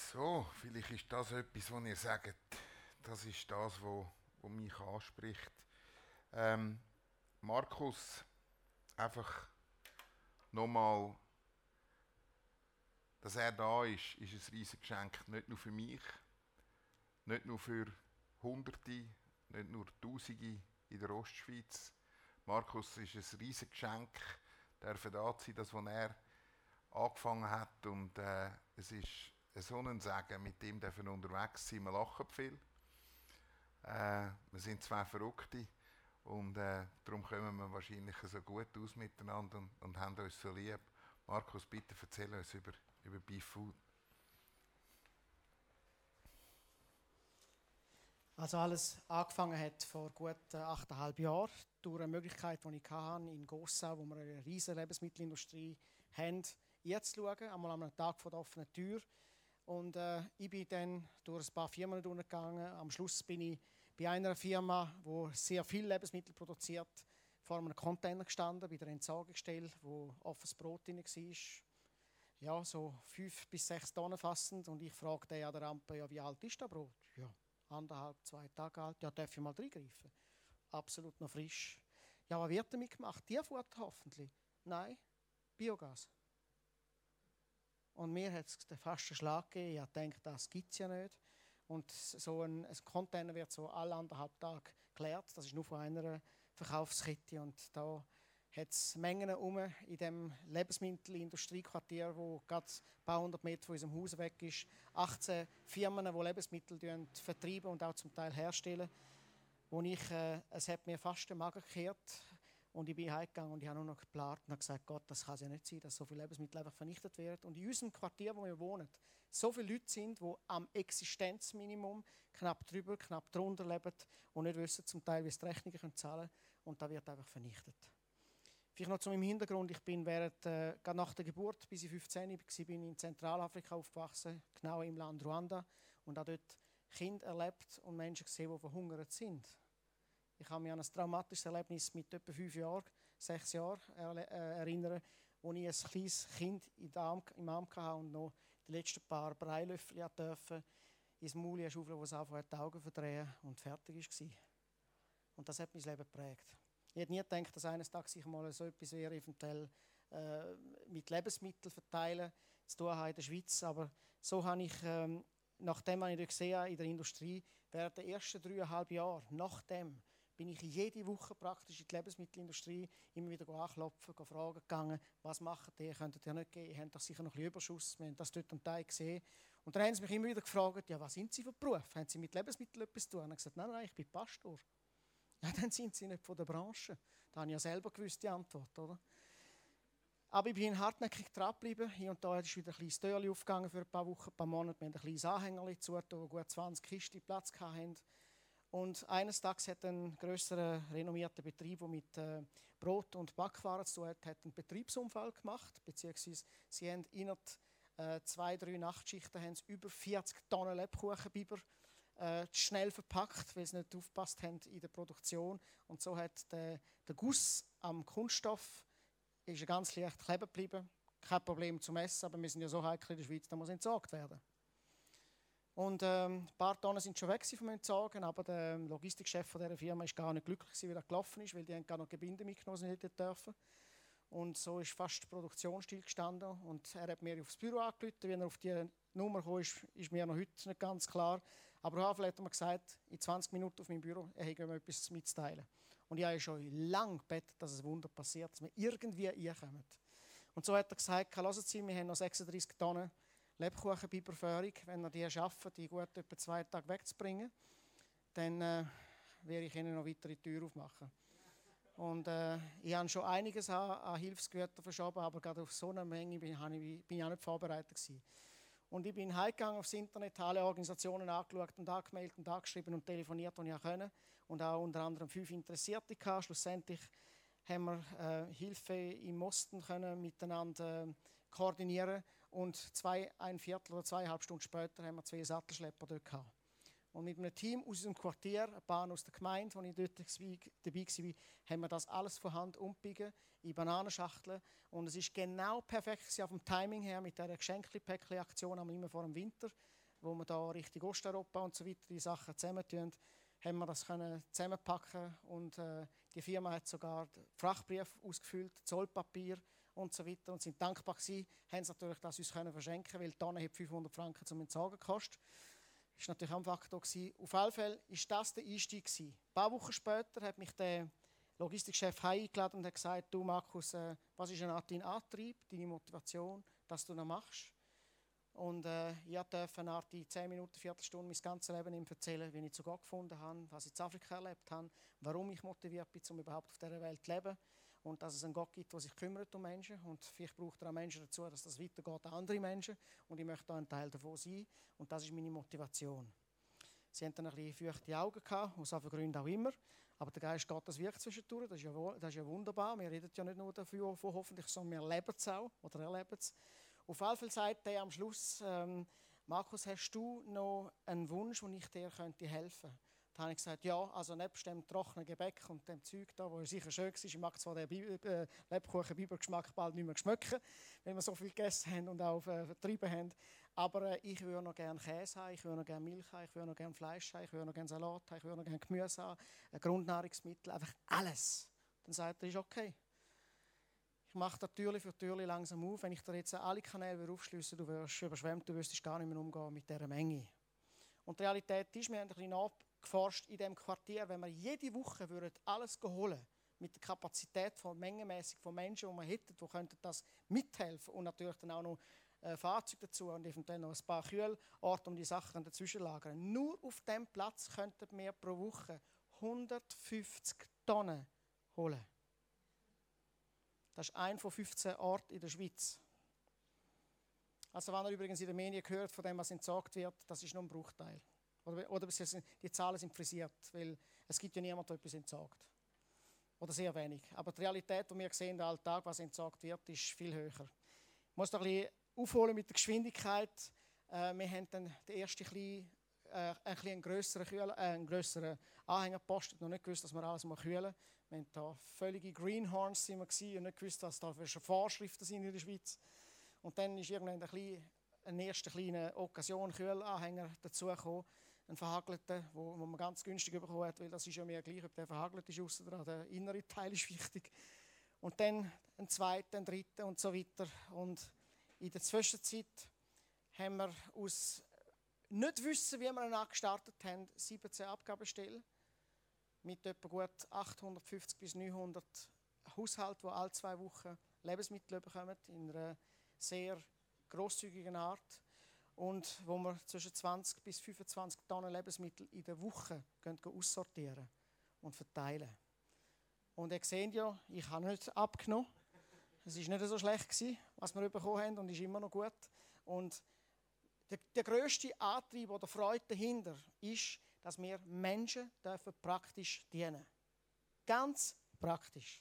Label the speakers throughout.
Speaker 1: So, vielleicht ist das etwas, was ihr sagt, das ist das, was mich anspricht. Ähm, Markus, einfach nochmal, dass er da ist ein riesiges Geschenk. Nicht nur für mich, nicht nur für Hunderte, nicht nur Tausende in der Ostschweiz. Markus ist ein riesiges Geschenk, dürfen da sein, das, was er angefangen hat. Und es ist so ein Segen, mit ihm dürfen wir unterwegs sein. Wir lachen viel. Wir sind zwei Verrückte und darum kommen wir wahrscheinlich so gut aus miteinander und haben uns so lieb. Markus, bitte erzähl uns über Beef Food.
Speaker 2: Also alles angefangen hat vor gut 8,5 Jahren durch eine Möglichkeit, die ich hatte in Gossau, wo wir eine riesige Lebensmittelindustrie haben, einzuschauen, einmal an einem Tag vor der offenen Tür. Und ich bin dann durch ein paar Firmen durchgegangen. Am Schluss bin ich bei einer Firma, die sehr viel Lebensmittel produziert, vor einem Container gestanden, bei der Entsorgungsstelle, wo offenes Brot drin war. Ja, so 5 bis 6 Tonnen fassend. Und ich fragte den an der Rampe, ja, wie alt ist das Brot? Ja, 1,5, 2 Tage alt. Ja, darf ich mal reingreifen? Absolut noch frisch. Ja, was wird damit gemacht? Tierfutter hoffentlich? Nein, Biogas. Und mir hat es fast einen Schlag gegeben. Ich dachte, das gibt es ja nicht. Und so ein Container wird so alle 1,5 Tage geleert. Das ist nur von einer Verkaufskette. Und da hat es Mengen in dem Lebensmittelindustriequartier, wo gerade ein paar hundert Meter von unserem Haus weg ist. 18 Firmen, die Lebensmittel vertreiben und auch zum Teil herstellen. Es hat mir fast den Magen gekehrt. Und ich bin heimgegangen und ich habe nur noch geplant und habe gesagt, Gott, das kann es ja nicht sein, dass so viele Lebensmittel einfach vernichtet werden. Und in unserem Quartier, wo wir wohnen, so viele Leute sind, die am Existenzminimum knapp drüber, knapp drunter leben und nicht wissen zum Teil, wie sie die Rechnungen zahlen können. Und da wird einfach vernichtet. Vielleicht noch zu meinem Hintergrund. Ich bin gerade nach der Geburt, bis ich 15 war, bin in Zentralafrika aufgewachsen, genau im Land Ruanda. Und habe dort Kinder erlebt und Menschen gesehen, die verhungert sind. Ich kann mich an ein traumatisches Erlebnis mit etwa 5 Jahren, 6 Jahren erinnern, wo ich ein kleines Kind im Arm hatte und noch die letzten paar Breilöffel durfte ins Maul schaufeln, wo es einfach die Augen verdrehen und fertig war. Und das hat mein Leben geprägt. Ich hätte nie gedacht, dass eines Tages ich mal so etwas wäre, eventuell mit Lebensmitteln verteilen zu tun habe in der Schweiz. Aber so habe ich, nachdem ich dort gesehen habe, in der Industrie, während der ersten 3,5 Jahre, nachdem, bin ich jede Woche praktisch in die Lebensmittelindustrie immer wieder anklopfen, fragen gegangen, was macht ihr, könntet ihr nicht geben, ihr habt doch sicher noch ein bisschen Überschuss, wir haben das dort und da gesehen. Und dann haben sie mich immer wieder gefragt, ja, was sind Sie für Beruf, haben Sie mit Lebensmitteln etwas zu tun? Und ich habe gesagt, nein, ich bin Pastor. Ja, dann sind Sie nicht von der Branche. Da habe ich ja selber gewusst, die Antwort, oder? Aber ich bin hartnäckig dran geblieben. Hier und da ist wieder ein kleines Türchen aufgegangen für ein paar Wochen, ein paar Monate. Wir haben ein kleines Anhängerchen zugetan, wo gut 20 Kisten Platz hatten. Und eines Tages hat ein grösserer, renommierter Betrieb, der mit Brot und Backwaren zu tun hat, einen Betriebsunfall gemacht. Beziehungsweise sie haben innerhalb 2, 3 Nachtschichten haben sie über 40 Tonnen Lebkuchenbiber schnell verpackt, weil sie nicht aufgepasst haben in der Produktion. Und so hat der Guss am Kunststoff ist ganz leicht kleben geblieben. Kein Problem zum Essen, aber wir sind ja so heikel in der Schweiz, da muss entsorgt werden. Und ein paar Tonnen sind schon weg vom Entsorgen, aber der Logistikchef von dieser Firma ist gar nicht glücklich, wie er gelaufen ist, weil die haben gar noch Gebinde mitgenommen, die sie nicht dürfen. Und so ist fast die Produktion stillgestanden. Und er hat mir aufs Büro angerufen. Wie er auf die Nummer kam, ist mir noch heute nicht ganz klar. Aber auf hat er mir gesagt, in 20 Minuten auf meinem Büro, er hätte mir etwas mitzuteilen. Und ich habe schon lange gebetet, dass ein Wunder passiert, dass wir irgendwie reinkommen. Und so hat er gesagt, hören Sie, wir haben noch 36 Tonnen Lebkuchenbiberführung. Wenn ihr die schaffen, die gut etwa 2 Tage wegzubringen, dann werde ich Ihnen noch weiter die Tür aufmachen. Und ich habe schon einiges an Hilfsgütern verschoben, aber gerade auf so eine Menge bin ich auch nicht vorbereitet gewesen. Und ich bin heimgegangen aufs Internet, alle Organisationen angeschaut und angemeldet und angeschrieben und telefoniert, die ich konnte. Und auch unter anderem 5 Interessierte gehabt. Schlussendlich haben wir Hilfe im Osten können miteinander koordinieren und ein Viertel oder 2,5 Stunden später haben wir 2 Sattelschlepper dort gehabt. Und mit einem Team aus unserem Quartier, ein paar aus der Gemeinde, wo ich dort dabei war, haben wir das alles von Hand umgebiegen in Bananenschachteln. Und es ist genau perfekt auf dem Timing her mit dieser Geschenkli-Päckli-Aktion, immer vor dem Winter. wo wir da Richtung Osteuropa und so weiter die Sachen zusammentun, haben wir das können zusammenpacken und die Firma hat sogar den Frachtbrief ausgefüllt, Zollpapier und so weiter und sind dankbar gewesen, haben sie natürlich das uns können verschenken, weil die Tonne hat 500 Franken zum Entsorgen gekostet. Das war natürlich auch ein Faktor gewesen. Auf jeden Fall war das der Einstieg gewesen. Ein paar Wochen später hat mich der Logistikchef eingeladen und hat gesagt, du Markus, was ist dein Antrieb, deine Motivation, dass du das machst? Und ich durfte nach 10 Minuten, Viertelstunde mein ganzes Leben ihm erzählen, wie ich zu Gott gefunden habe, was ich in Afrika erlebt habe, warum ich motiviert bin, um überhaupt auf dieser Welt zu leben. Und dass es einen Gott gibt, der sich kümmert um Menschen. Und vielleicht braucht er auch Menschen dazu, dass das weitergeht an andere Menschen. Und ich möchte auch ein Teil davon sein. Und das ist meine Motivation. Sie hatten dann ein bisschen feuchte Augen gehabt, aus welchen Gründen auch immer. Aber der Geist Gottes wirkt zwischendurch. Das ist ja wunderbar. Wir reden ja nicht nur davon hoffentlich, sondern wir leben es auch oder erleben es. Auf jeden Fall sagt er am Schluss, Markus, hast du noch einen Wunsch, wo ich dir helfen könnte? Da habe ich gesagt, ja, also nebst dem trockenen Gebäck und dem Zeug da, wo sicher schön war, ich mag zwar den Lebkuchen-Bibergeschmack bald nicht mehr schmecken, wenn wir so viel gegessen haben und auch vertrieben haben, aber ich würde noch gerne Käse haben, ich würde noch gerne Milch haben, ich würde noch gerne Fleisch haben, ich würde noch gerne Salat haben, ich würde noch gerne Gemüse haben, Grundnahrungsmittel, einfach alles. Dann sagt er, ist okay. Ich mache das Türchen für Türchen langsam auf. Wenn ich dir jetzt alle Kanäle aufschließe, du wirst überschwemmt, du wüsstest gar nicht mehr umgehen mit dieser Menge. Und die Realität ist, wir haben ein bisschen nachgeforscht in diesem Quartier, wenn wir jede Woche alles holen mit der Kapazität von mengenmäßig von Menschen, die wir hätten, die könnten das mithelfen und natürlich dann auch noch Fahrzeuge dazu und eventuell noch ein paar Kühlorte, um die Sachen dazwischen lagern. Nur auf diesem Platz könnten wir pro Woche 150 Tonnen holen. Das ist einer von 15 Orten in der Schweiz. Also wenn ihr übrigens in den Medien hört, von dem, was entsorgt wird, das ist nur ein Bruchteil. Oder die Zahlen sind frisiert, weil es gibt ja niemanden, der etwas entsorgt. Oder sehr wenig. Aber die Realität, die wir sehen im Alltag, was entsorgt wird, ist viel höher. Ich muss da ein bisschen aufholen mit der Geschwindigkeit. Wir haben dann den ersten einen grösseren Anhänger gepostet, noch nicht gewusst, dass wir alles kühlen müssen. Wir waren da völlige Greenhorns und nicht gewusst, was da für Vorschriften sind in der Schweiz. Und dann ist irgendwann eine erste kleine Occasion Kühlanhänger dazugekommen, ein verhagelter, wo man ganz günstig bekommen hat, weil das ist ja mir gleich, ob der verhagelt ist, ausser dran, der innere Teil ist wichtig. Und dann ein zweiter, ein dritter und so weiter. Und in der Zwischenzeit haben wir aus nicht wissen, wie wir ihn angestartet haben, 17 Abgabestellen mit etwa gut 850 bis 900 Haushalten, die alle 2 Wochen Lebensmittel bekommen, in einer sehr grosszügigen Art. Und wo wir zwischen 20 bis 25 Tonnen Lebensmittel in der Woche aussortieren und verteilen. Und ihr seht ja, ich habe nicht abgenommen. Es war nicht so schlecht, was wir bekommen haben, und ist immer noch gut. Und der grösste Antrieb oder Freude dahinter ist, dass wir Menschen praktisch dienen dürfen. Ganz praktisch.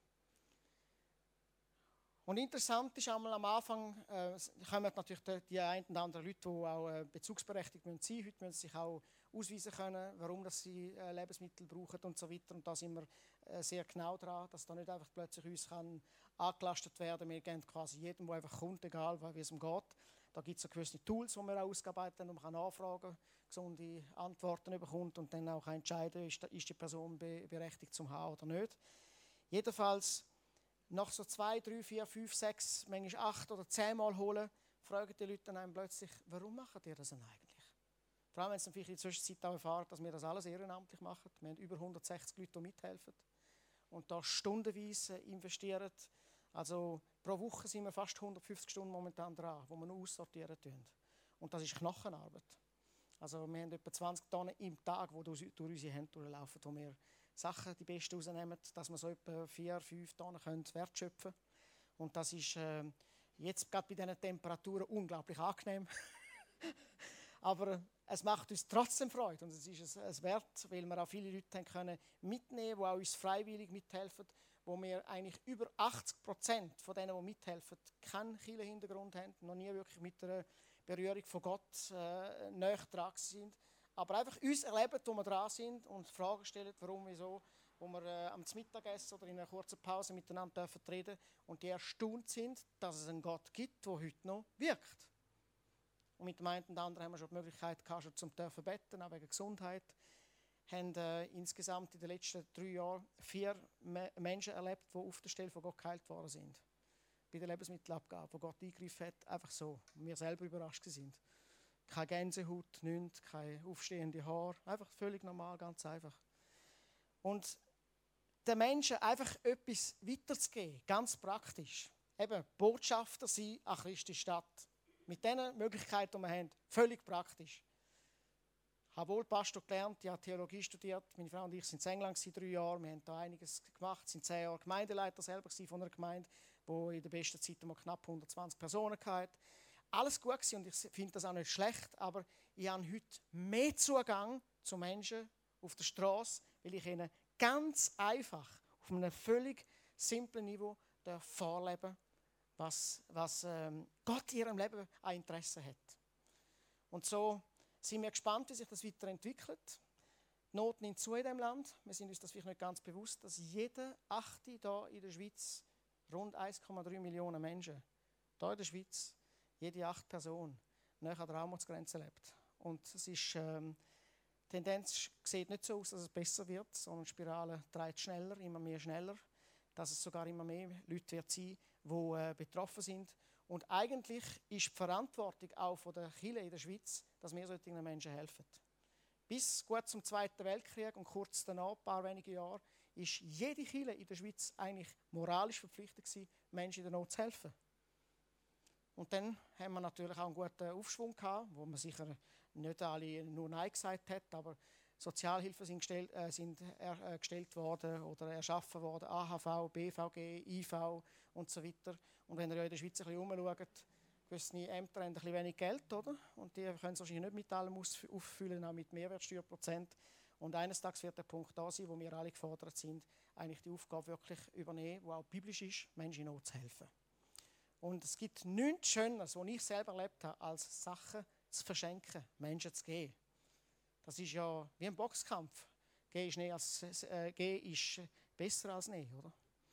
Speaker 2: Und interessant ist einmal am Anfang, kommen natürlich die einen oder anderen Leute, die auch bezugsberechtigt sein müssen. Heute müssen sie sich auch ausweisen können, warum sie Lebensmittel brauchen und so weiter. Und da sind wir sehr genau dran, dass da nicht einfach plötzlich uns angelastet werden kann. Wir geben quasi jedem, der einfach kommt, egal wie es ihm geht. Da gibt es so gewisse Tools, die wir auch ausgearbeitet haben, um nachfragen kann, gesunde Antworten bekommt und dann auch entscheiden, ist die Person berechtigt zum haben oder nicht. Jedenfalls, nach so 2, 3, 4, 5, 6, manchmal 8 oder 10 Mal holen, fragen die Leute dann plötzlich, warum macht ihr das denn eigentlich? Vor allem, wenn sie vielleicht in der Zwischenzeit auch erfahren, dass wir das alles ehrenamtlich machen. Wir haben über 160 Leute, die mithelfen und da stundenweise investieren. Also pro Woche sind wir fast 150 Stunden momentan dran, wo wir nur aussortieren tun. Und das ist Knochenarbeit. Also wir haben etwa 20 Tonnen im Tag, die durch unsere Hände durchlaufen, wo wir Sachen, die besten rausnehmen, dass wir so etwa 4, 5 Tonnen wertschöpfen können. Und das ist jetzt gerade bei diesen Temperaturen unglaublich angenehm. Aber es macht uns trotzdem Freude und es ist es wert, weil wir auch viele Leute können mitnehmen, die auch uns freiwillig mithelfen, wo wir eigentlich über 80% von denen, die mithelfen, keinen Kirchenhintergrund haben, noch nie wirklich mit einer Berührung von Gott näher dran sind, aber einfach uns erleben, wo wir dran sind und Fragen stellen, warum, wieso, wo wir am Mittagessen oder in einer kurzen Pause miteinander reden dürfen und die erstaunt sind, dass es einen Gott gibt, der heute noch wirkt. Und mit dem einen und anderen haben wir schon die Möglichkeit gehabt, schon zum dürfen betten, auch wegen Gesundheit. Haben insgesamt in den letzten 3 Jahren 4 Menschen erlebt, die auf der Stelle von Gott geheilt worden sind. Bei der Lebensmittelabgabe, wo Gott eingegriffen hat, einfach so. Und wir selber überrascht sind. Keine Gänsehaut, nichts, keine aufstehende Haare. Einfach völlig normal, ganz einfach. Und den Menschen einfach etwas weiterzugeben, ganz praktisch. Eben Botschafter sein an Christi Stadt. Mit den Möglichkeiten, die wir haben, völlig praktisch. Ich habe wohl Pastor gelernt, ich habe Theologie studiert. Meine Frau und ich sind in England 3 Jahre. Wir haben da einiges gemacht. Wir sind 10 Jahre Gemeindeleiter selber von einer Gemeinde, die in der besten Zeit mal knapp 120 Personen hatte. Alles gut gewesen und ich finde das auch nicht schlecht, aber ich habe heute mehr Zugang zu Menschen auf der Straße, weil ich ihnen ganz einfach auf einem völlig simplen Niveau vorleben darf, was Gott in ihrem Leben an Interesse hat. Und so sind wir gespannt, wie sich das weiterentwickelt. Die Not nimmt zu in diesem Land. Wir sind uns das vielleicht nicht ganz bewusst, dass jeder 8. hier in der Schweiz, rund 1,3 Millionen Menschen, hier in der Schweiz, jede 8 Person, näher an der Armutsgrenze lebt. Und es ist, die Tendenz sieht nicht so aus, dass es besser wird, sondern die Spirale dreht schneller, immer mehr schneller, dass es sogar immer mehr Leute wird sein, die betroffen sind. Und eigentlich ist die Verantwortung auch von der Kirche in der Schweiz, dass wir solchen Menschen helfen. Bis gut zum Zweiten Weltkrieg und kurz danach, ein paar wenige Jahre, ist jede Kirche in der Schweiz eigentlich moralisch verpflichtet gewesen, Menschen in der Not zu helfen. Und dann haben wir natürlich auch einen guten Aufschwung gehabt, wo man sicher nicht alle nur Nein gesagt hat, aber Sozialhilfen sind gestellt worden oder erschaffen worden, AHV, BVG, IV und so weiter. Und wenn ihr in der Schweiz ein bisschen umschaut, gewisse Ämter haben ein bisschen wenig Geld, oder? Und die können es wahrscheinlich nicht mit allem auffüllen, auch mit Mehrwertsteuerprozent. Und eines Tages wird der Punkt da sein, wo wir alle gefordert sind, eigentlich die Aufgabe wirklich übernehmen, die auch biblisch ist, Menschen in Not zu helfen. Und es gibt nichts Schöneres, was ich selber erlebt habe, als Sachen zu verschenken, Menschen zu geben. Das ist ja wie ein Boxkampf. Gehen ist besser als Nein, oder?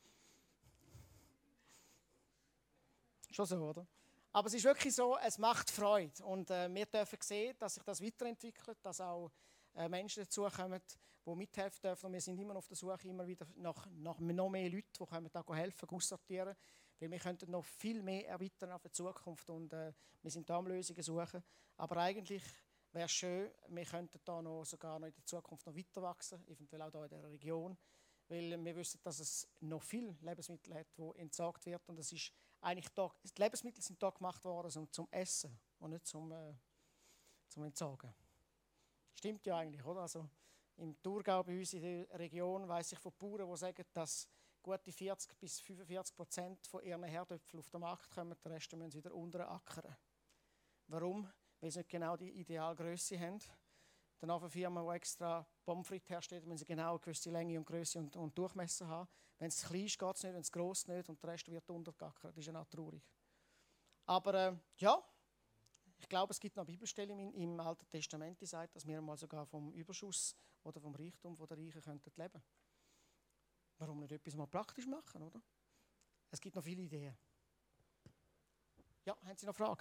Speaker 2: Schon so, oder? Aber es ist wirklich so, es macht Freude. Und wir dürfen sehen, dass sich das weiterentwickelt, dass auch Menschen dazukommen, die mithelfen dürfen. Und wir sind immer auf der Suche immer wieder nach noch mehr Leuten, die können da helfen, aussortieren. Weil wir könnten noch viel mehr erweitern auf die Zukunft. Und wir sind da am Lösungen suchen. Aber eigentlich wäre es schön, wir könnten da sogar noch in der Zukunft noch weiter wachsen, eventuell auch hier in dieser Region. Weil wir wissen, dass es noch viele Lebensmittel hat, die entsorgt werden. Und es ist eigentlich da, die Lebensmittel sind da gemacht worden zum Essen und nicht zum Entsorgen. Stimmt ja eigentlich, oder? Also im Thurgau, bei uns in der Region, weiss ich von Bauern, die sagen, dass gute 40-45% von ihren Herdöpfeln auf den Markt kommen, den Rest müssen sie wieder unter ackern. Warum? Weil sie nicht genau die Idealgröße haben. Dann eine Firma, die extra Pommes frites herstellt, müssen sie genau eine gewisse Länge und Größe und Durchmesser haben. Wenn es klein ist, geht es nicht, wenn es gross nicht und der Rest wird untergeackert. Das ist ja auch traurig. Aber ja, ich glaube, es gibt noch Bibelstellen im Alten Testament, die sagt, dass wir mal sogar vom Überschuss oder vom Reichtum der Reichen könnten leben. Warum nicht etwas mal praktisch machen, oder? Es gibt noch viele Ideen. Ja, haben Sie noch Fragen?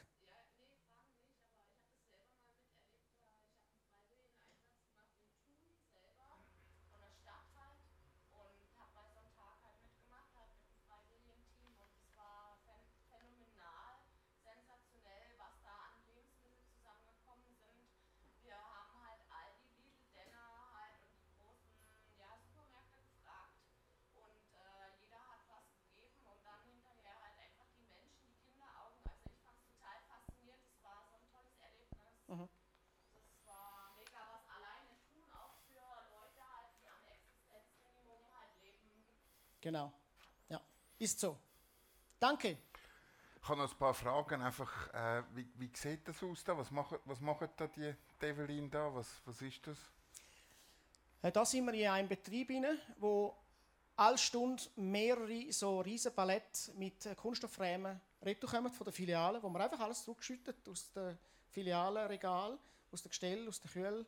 Speaker 2: Mhm.
Speaker 3: Das war mega was alleine tun, auch für Leute halt, die am Existenzminimum halt leben.
Speaker 2: Genau, ja, ist so. Danke.
Speaker 1: Ich habe noch ein paar Fragen. Einfach, wie sieht das aus da? Was machen da die Evelyn da? Was ist das?
Speaker 2: Da sind wir in einem Betrieb, wo alle Stunde mehrere so riesen Paletten mit Kunststoffrahmen retourkommen von der Filiale, wo man einfach alles zurückschüttet aus den Filialenregal, aus den Gestell, aus den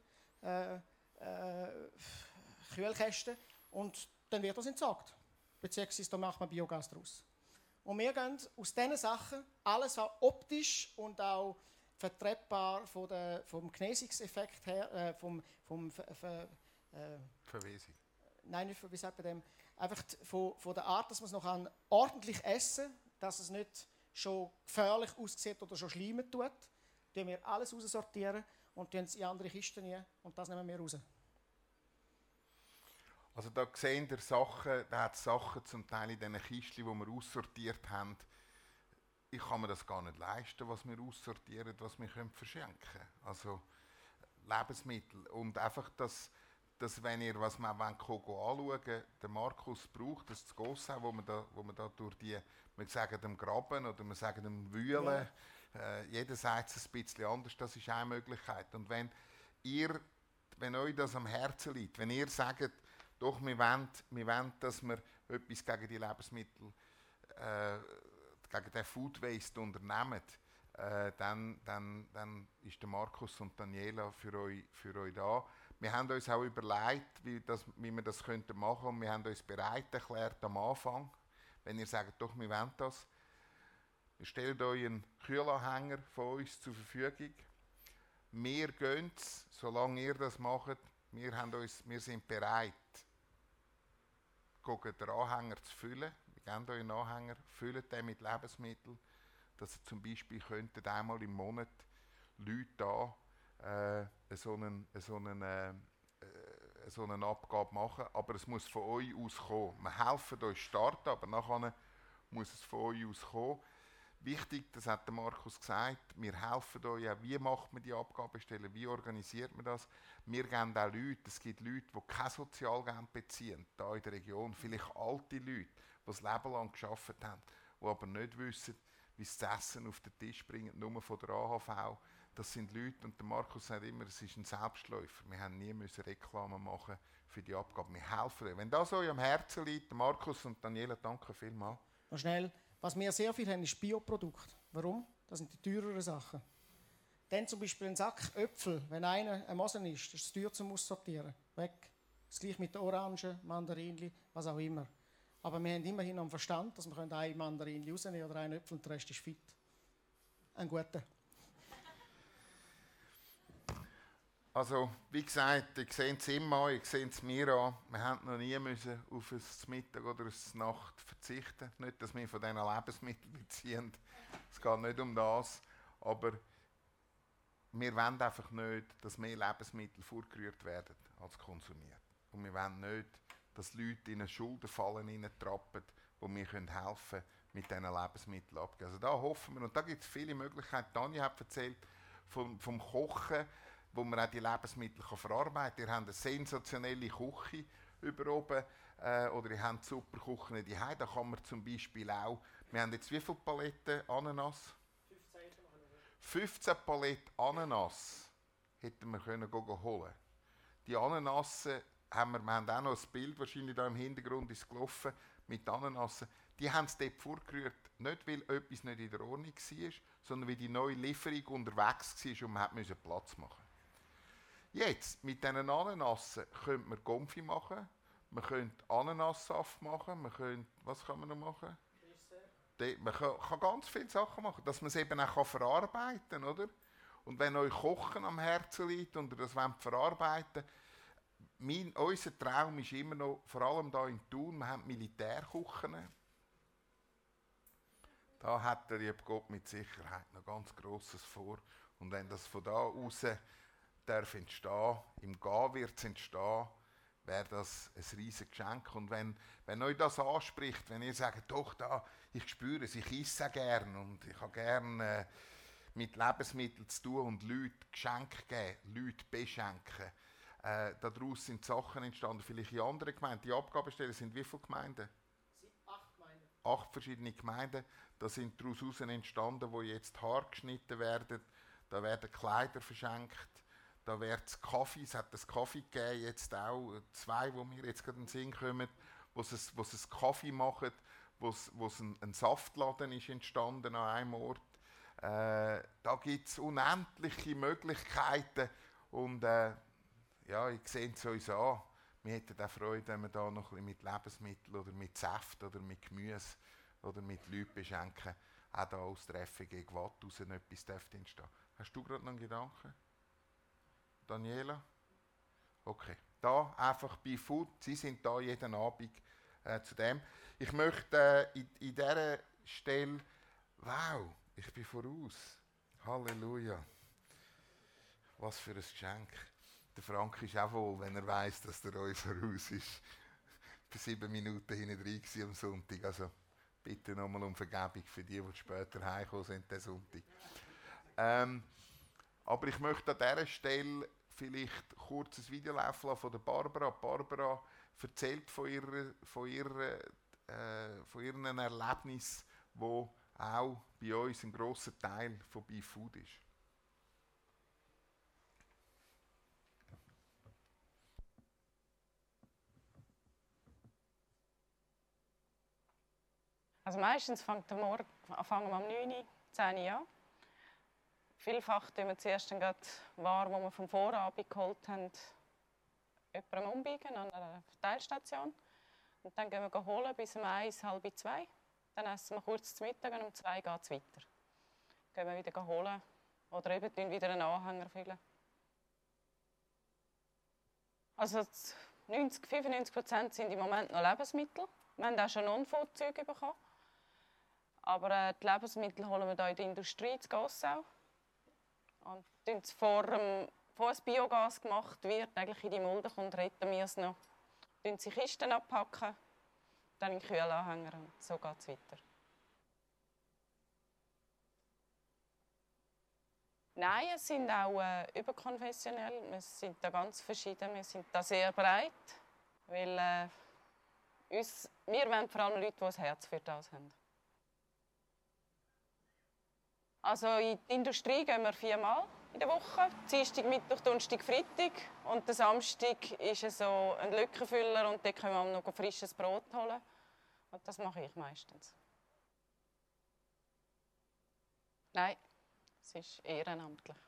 Speaker 2: Kühlkästen und dann wird das entsorgt. Beziehungsweise da macht man Biogas daraus. Und wir gehen aus diesen Sachen, alles was optisch und auch vertretbar vom Genesungseffekt her,
Speaker 1: Verwesung.
Speaker 2: nein, nicht, wie sagt man dem, einfach von der Art, dass man es noch ordentlich essen kann, dass es nicht schon gefährlich aussieht oder schon schleimen tut, tun wir alles raussortieren und tun es in andere Kisten rein und das nehmen wir raus.
Speaker 1: Also da sehen ihr Sachen, da hat es Sachen zum Teil in diesen Kisten, die wir aussortiert haben. Ich kann mir das gar nicht leisten, was wir aussortieren, was wir verschenken können. Also Lebensmittel. Und einfach, dass wenn ihr, was man anschauen der Markus braucht, das Gossau, wo man da durch die, wir sagen dem Graben oder wir sagen dem Wühlen, jeder sagt es ein bisschen anders, das ist eine Möglichkeit. Und wenn euch das am Herzen liegt, wenn ihr sagt, doch, wir wollen, dass wir etwas gegen die Lebensmittel, gegen den Food Waste unternehmen, dann ist der Markus und Daniela für euch da. Wir haben uns auch überlegt, wie wir das machen könnten und wir haben uns bereit erklärt am Anfang, wenn ihr sagt, doch, wir wollen das. Wir stellen euch einen Kühlanhänger von uns zur Verfügung. Wir gehen es, solange ihr das macht, wir sind bereit, den Anhänger zu füllen. Wir geben euch einen Anhänger, füllt den mit Lebensmitteln, dass ihr zum Beispiel könntet einmal im Monat Leute da so eine Abgabe machen, aber es muss von euch aus kommen. Wir helfen euch starten, aber nachher muss es von euch aus kommen. Wichtig, das hat der Markus gesagt, wir helfen euch auch, wie macht man die Abgabestellen, wie organisiert man das. Wir geben auch Leute, es gibt Leute, die kein Sozialgeld beziehen, hier in der Region, vielleicht alte Leute, die das Leben lang gearbeitet haben, die aber nicht wissen, wie sie das Essen auf den Tisch bringen, nur von der AHV. Das sind Leute, und der Markus sagt immer, es ist ein Selbstläufer. Wir haben nie Reklame machen für die Abgabe. Wir helfen euch. Wenn das euch am Herzen liegt, Markus und Daniela, danke vielmals.
Speaker 2: Noch schnell, was wir sehr viel haben, ist Bioprodukte. Warum? Das sind die teureren Sachen. Dann zum Beispiel ein Sack Äpfel, wenn einer ein Mosen ist, das ist teuer zum Aussortieren. Weg. Das gleiche mit den Orangen, Mandarinli, was auch immer. Aber wir haben immerhin am Verstand, dass wir ein Mandarinli rausnehmen oder einen Äpfel und der Rest ist fit. Ein guter.
Speaker 1: Also, wie gesagt, ihr seht es immer an, ihr seht es mir an. Wir haben noch nie müssen auf ein Mittag oder eine Nacht verzichten. Nicht, dass wir von diesen Lebensmitteln beziehen. Es geht nicht um das. Aber wir wollen einfach nicht, dass mehr Lebensmittel vorgerührt werden als konsumiert. Und wir wollen nicht, dass Leute in eine Schuldenfalle hineintrappen, wo wir helfen können, mit diesen Lebensmitteln abzugeben. Also da hoffen wir, und da gibt es viele Möglichkeiten. Tanja hat erzählt vom Kochen, wo man auch die Lebensmittel verarbeiten kann. Ihr habt eine sensationelle Küche über oben, oder ihr habt super Küchen die Hause. Da kann man zum Beispiel auch, wir haben jetzt wie viele Paletten Ananas? 15 Paletten Ananas hätten wir können holen. Die Ananassen haben wir haben auch noch ein Bild, wahrscheinlich da im Hintergrund ist gelaufen, mit Ananassen. Die haben es dort vorgerührt, nicht weil etwas nicht in der Ordnung war, sondern weil die neue Lieferung unterwegs war und man musste Platz machen. Jetzt, mit diesen Ananassen könnte man Konfi machen, man könnte Ananassaft machen, was kann man noch machen? Man kann ganz viele Sachen machen, dass man es eben auch verarbeiten kann, oder? Und wenn euch Kochen am Herzen liegt und ihr das verarbeiten wollt, unser Traum ist immer noch, vor allem hier in Thun, wir haben Militärküchen. Da hat der liebe Gott mit Sicherheit noch ganz Grosses vor. Und wenn das von da aus darf entstehen, im Gehen wird es entstehen, wäre das ein riesiges Geschenk. Und wenn euch das anspricht, wenn ihr sagt, doch, da, ich spüre es, ich esse gerne und ich habe gerne mit Lebensmitteln zu tun und Leute Geschenke geben, Leute beschenken. Daraus sind Sachen entstanden, vielleicht in anderen Gemeinden. Die Abgabestellen sind wie viele Gemeinden?
Speaker 2: 8 Gemeinden.
Speaker 1: 8 verschiedene Gemeinden. Da sind daraus entstanden, wo jetzt Haare geschnitten werden. Da werden Kleider verschenkt. Da wird es Kaffee, es hat einen Kaffee gegeben, jetzt auch 2, wo mir jetzt gerade in den Sinn kommen, wo es Kaffee machen, wo es ein Saftladen ist entstanden an einem Ort. Da gibt es unendliche Möglichkeiten und ja, ich sehe es uns an. Wir hätten auch Freude, wenn wir da noch ein bisschen mit Lebensmitteln oder mit Saft oder mit Gemüse oder mit Leuten beschenken. auch da aus der FEG Gwatt raus etwas dürfte entstehen. Hast du gerade noch einen Gedanken? Daniela? Okay. Da einfach bei Food, Sie sind da jeden Abend zu dem. Ich möchte in dieser Stelle, wow, ich bin voraus. Halleluja. Was für ein Geschenk. Der Frank ist auch wohl, wenn er weiss, dass der euch voraus ist. Für 7 Minuten hinten drin am Sonntag. Also bitte nochmal um Vergebung für die später heimgekommen sind, den Sonntag. Aber ich möchte an dieser Stelle vielleicht kurz ein Video laufen lassen von der Barbara. Barbara erzählt von ihren Erlebnissen, wo auch bei uns ein grosser Teil von BeFood ist.
Speaker 4: Also meistens fangen wir um 9 Uhr, 10 Uhr an. Vielfach tun wir zuerst dann gerade Ware, die wir vom Vorabend geholt haben, jemandem umbiegen an einer Verteilstation. Und dann gehen wir holen bis um 1, halb 2. Dann essen wir kurz zu Mittag und um 2 geht es weiter. Dann gehen wir wieder holen oder eben wieder einen Anhänger füllen. Also 95% sind im Moment noch Lebensmittel. Wir haben auch schon Non-Food-Zeug bekommen. Aber die Lebensmittel holen wir hier in der Industrie zu Gossau. Und bevor das Biogas gemacht wird, eigentlich in die Mulde kommt, retten wir es noch. Dann sie Kisten abpacken, dann in den Kühlanhänger und so geht es weiter. Nein, es sind auch überkonfessionell. Wir sind da ganz verschieden. Wir sind da sehr breit, weil wir wollen vor allem Leute, die ein Herz für das haben. Also in die Industrie gehen wir 4-mal in der Woche. Dienstag, Mittwoch, Donnerstag, Freitag. Und der Samstag ist so ein Lückenfüller und dort können wir noch frisches Brot holen. Und das mache ich meistens. Nein, es ist ehrenamtlich.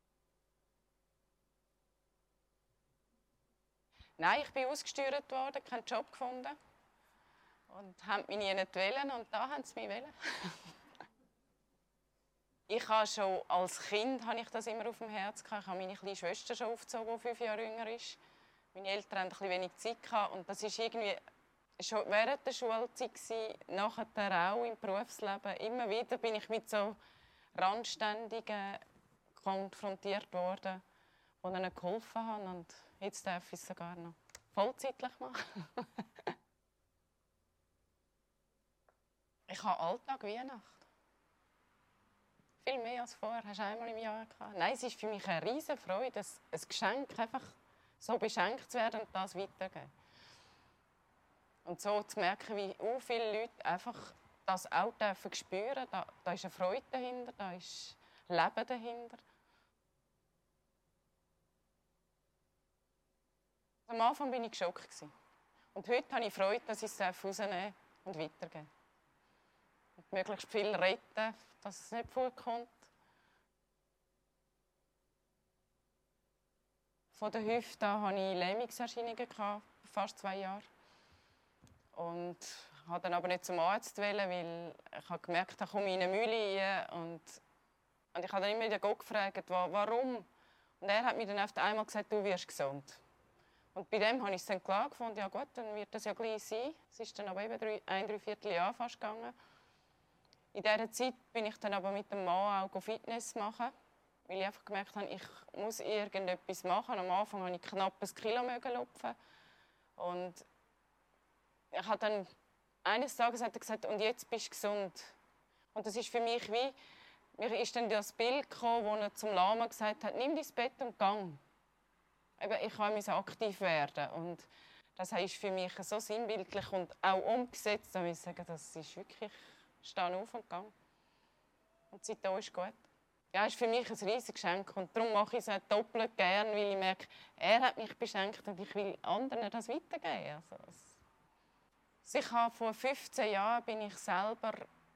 Speaker 4: Nein, ich bin ausgesteuert worden, keinen Job gefunden. Und haben mich nie nicht wollen und da haben sie mich wollen. Ich habe schon als Kind habe ich das immer auf dem Herz gehabt. Ich habe meine kleine Schwester schon aufgezogen, die 5 Jahre jünger ist. Meine Eltern hatten ein bisschen wenig Zeit gehabt und das ist irgendwie schon während der Schulzeit gewesen, nachher auch im Berufsleben. Immer wieder bin ich mit so Randständigen konfrontiert worden, die ihnen geholfen haben und jetzt darf ich es sogar noch vollzeitlich machen. Ich habe Alltag Weihnachten. Viel mehr als vorher. Hast du einmal im Jahr gehabt? Nein, es ist für mich eine riesige Freude, ein Geschenk einfach so beschenkt zu werden und das weitergeben. Und so zu merken, wie viele Leute einfach das auch dürfen spüren. Da ist eine Freude dahinter, da ist Leben dahinter. Am Anfang war ich geschockt. Und heute habe ich Freude, dass ich es rausnehmen und weitergeben. Und möglichst viel retten, dass es nicht vorkommt. Von der Hüfte hatte ich Lähmungserscheinungen, fast 2 Jahre. Und habe dann aber nicht zum Arzt wollen, weil ich habe gemerkt, da komme ich in eine Mühle rein. Und ich habe dann immer wieder Gott gefragt, warum. Und er hat mir dann auf einmal gesagt, du wirst gesund. Und bei dem habe ich es dann klar gefunden, ja gut, dann wird das ja gleich sein. Es ist dann aber eben 1,75 Jahre fast gegangen. In dieser Zeit bin ich dann aber mit dem Mann auch Fitness machen, weil ich einfach gemerkt habe, ich muss irgendetwas machen. Am Anfang habe ich knapp 1 Kilo lupfen. Und ich habe dann eines Tages hat er gesagt, und jetzt bist du gesund. Und das ist für mich wie, mir ist dann das Bild gekommen, wo er zum Lama gesagt hat, nimm dein Bett und gang. Eben, ich muss aktiv werden. Und das ist für mich so sinnbildlich und auch umgesetzt. Da muss ich sagen, das ist wirklich, stehe auf und gang. Und seitdem ist gut. Ja, ist für mich ein riesiges Geschenk und darum mache ich es doppelt gern, weil ich merke, er hat mich beschenkt und ich will anderen das weitergeben. Also ich habe vor 15 Jahren bin ich selber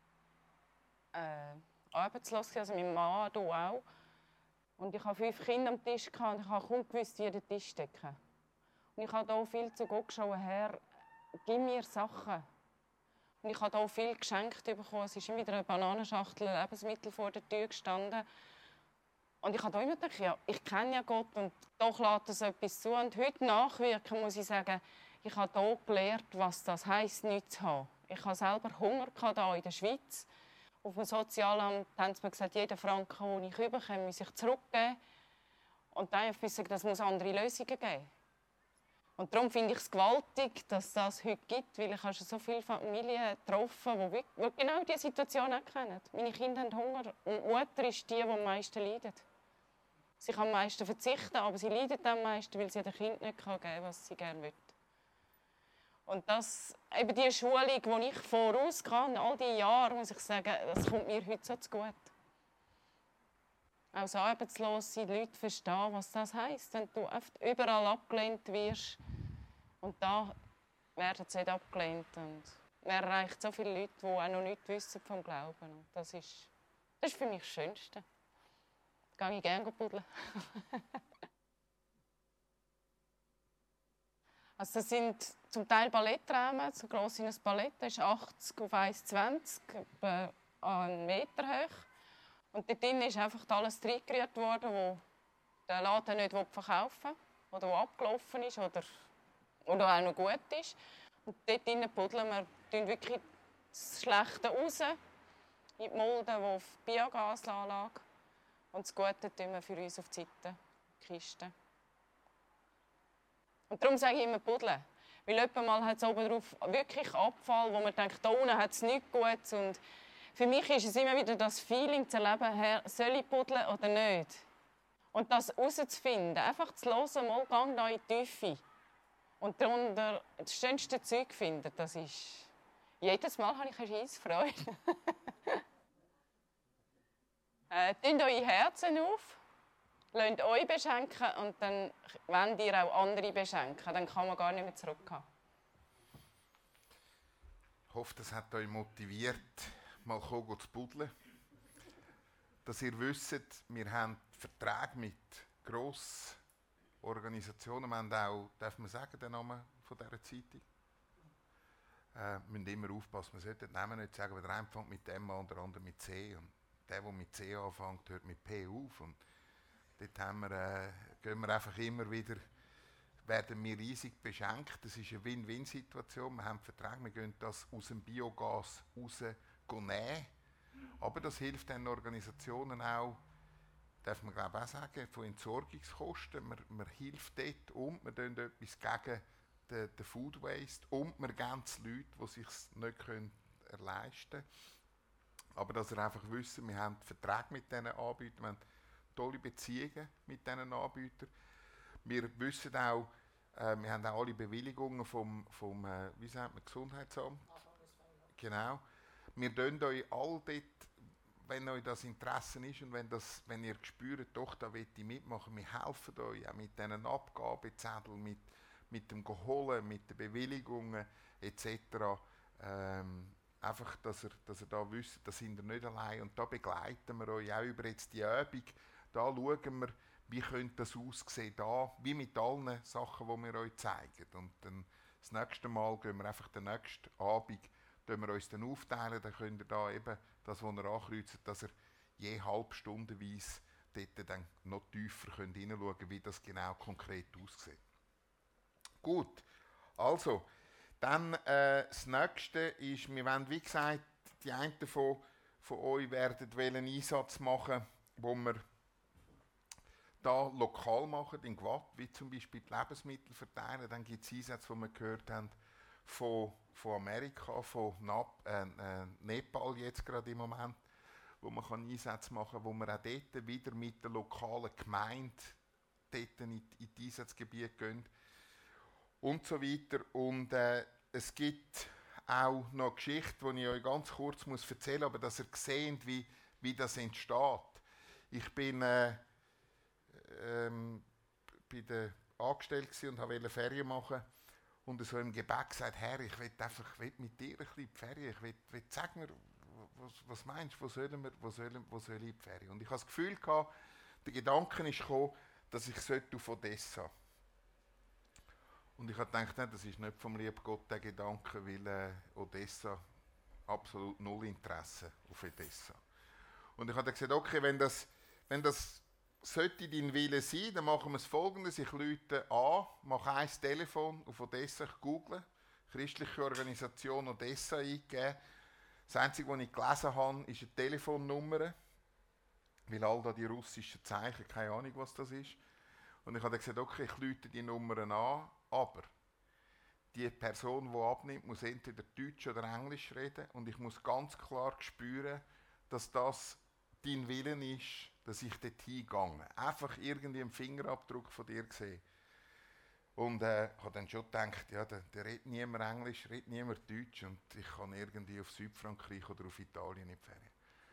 Speaker 4: arbeitslos, also mein Mann, du auch. Und ich hatte 5 Kinder am Tisch und ich habe kaum gewusst, wie den Tisch decken. Und ich habe hier viel zu Gott geschaut, Herr, gib mir Sachen. Und ich habe hier viel geschenkt bekommen. Es ist immer wieder eine Bananenschachtel Lebensmittel vor der Tür gestanden. Und ich habe da immer gedacht, ja, ich kenne ja Gott und doch lässt es etwas zu. Und heute nachwirken muss ich sagen, ich habe hier gelernt, was das heisst, nichts zu haben. Ich hatte selber Hunger hier in der Schweiz. Auf dem Sozialamt haben sie mir gesagt, jeden Franken, den ich bekomme, muss ich zurückgeben. Und dann habe ich gesagt, das muss andere Lösungen geben. Und darum finde ich es gewaltig, dass das heute gibt, weil ich habe schon so viele Familien getroffen, die genau diese Situation auch kennen. Meine Kinder haben Hunger und die Mutter ist die am meisten leidet. Sie kann am meisten verzichten, aber sie leidet am meisten, weil sie den Kindern nicht geben kann, was sie gerne will. Und das, eben die Schulung, die ich voraus kann, all diese Jahre, muss ich sagen, das kommt mir heute so zu gut. Auch so arbeitslos sind, Leute verstehen, was das heisst, wenn du überall abgelehnt wirst. Und da werden sie nicht abgelehnt. Und man erreicht so viele Leute, die auch noch nichts wissen vom Glauben. Und das ist für mich das Schönste. Da gehe ich gerne buddeln. Also das sind zum Teil Ballettrahmen, so gross wie ein Ballett, das ist 80 auf 1,20, etwa 1 Meter hoch. Und dort drin ist einfach alles reingerührt worden, wo der Laden nicht verkaufen will, oder wo abgelaufen ist oder auch noch gut ist. Und dort drin buddeln wir wirklich das Schlechte raus, in die Mulden, auf die Biogasanlage. Und das Gute tun wir für uns auf die Seite, die Kiste. Und darum sage ich immer buddeln. Weil jemand hat es oben drauf wirklich Abfall, wo man denkt, da unten hat es nichts Gutes. Und für mich ist es immer wieder das Feeling zu erleben, soll ich buddeln oder nicht? Und das herauszufinden, einfach zu hören, mal gang da in die Tiefe. Und darunter das schönste Zeug finden, das ist... Jedes Mal habe ich eine Scheissfreude. Tünt eure Herzen auf, lasst euch beschenken und dann wollt ihr auch andere beschenken. Dann kann man gar nicht mehr zurückgehen.
Speaker 1: Ich hoffe, das hat euch motiviert, mal zu buddeln. Dass ihr wisst, wir haben Verträge mit Grossorganisationen. Wir haben auch, darf man sagen, den Namen von dieser Zeitung? Wir müssen immer aufpassen, man sollte den Namen nicht sagen, weil der eine fängt mit M an und der andere mit C. Und der mit C anfängt, hört mit P auf. Und dort gehen wir einfach immer wieder, werden wir riesig beschenkt. Das ist eine Win-Win-Situation. Wir haben Verträge, wir gehen das aus dem Biogas rausnehmen. Aber das hilft den Organisationen auch, darf man glaube auch sagen, von Entsorgungskosten. Man hilft dort und wir tun etwas gegen den Food Waste und wir geben es Leuten, die es sich nicht leisten können. Aber dass ihr einfach wisst, wir haben Verträge mit diesen Anbietern, wir haben tolle Beziehungen mit diesen Anbietern. Wir wissen auch, wir haben auch alle Bewilligungen vom wie sagt man, Gesundheitsamt. Genau. Wir tun euch all dort, wenn euch das Interesse ist und wenn ihr spürt, doch, da will ich mitmachen, wir helfen euch auch mit diesen Abgabezetteln, mit dem Geholen, mit den Bewilligungen etc. Einfach, dass ihr da wisst, da sind ihr nicht allein und da begleiten wir euch auch über jetzt die Übung. Da schauen wir, wie könnte das aussehen, da, wie mit allen Sachen, die wir euch zeigen. Und dann das nächste Mal gehen wir einfach den nächsten Abend, wir uns dann aufteilen, dann könnt ihr da eben das, was ihr ankreuzt, dass ihr je halbstundenweise dort dann noch tiefer hineinschauen könnt, wie das genau konkret aussieht. Gut, also, dann das nächste ist, wir wollen, wie gesagt, die einen von euch werden einen Einsatz machen, wo wir da lokal machen, in Gwatt, wie zum Beispiel die Lebensmittel verteilen. Dann gibt es Einsätze, die wir gehört haben, von Amerika, von Nepal jetzt gerade im Moment, wo man Einsätze machen kann, wo wir auch dort wieder mit der lokalen Gemeinde dort in die Einsatzgebiete gehen und so weiter. Und es gibt auch noch eine Geschichte, die ich euch ganz kurz erzählen muss, aber dass ihr seht, wie das entsteht. Ich bin bei der angestellt und wollte Ferien machen und so im Gebet gesagt, Herr, ich will mit dir ein bisschen in die Ferien, ich will sag mir, was meinst du, wo soll ich in die Ferien? Und ich hatte das Gefühl gehabt, der Gedanke ist gekommen, dass ich auf Odessa. Und ich habe gedacht, nein, das ist nicht vom lieben Gott der Gedanke, weil Odessa absolut null Interesse auf Edessa. Und ich habe dann gesagt, okay, wenn das sollte dein Wille sein, dann machen wir es Folgendes. Ich rufe an, mache ein Telefon auf Odessa, ich google, christliche Organisation Odessa eingeben. Das Einzige, was ich gelesen habe, ist eine Telefonnummer, weil all da die russischen Zeichen, keine Ahnung, was das ist. Und ich habe dann gesagt, okay, ich rufe die Nummern an, aber die Person, die abnimmt, muss entweder Deutsch oder Englisch reden und ich muss ganz klar spüren, dass das dein Willen ist, dass ich dort hingehe. Einfach irgendwie einen Fingerabdruck von dir gesehen. Und ich habe dann schon gedacht, ja, der redet niemand Englisch, redet niemand Deutsch und ich kann irgendwie auf Südfrankreich oder auf Italien in die Ferien.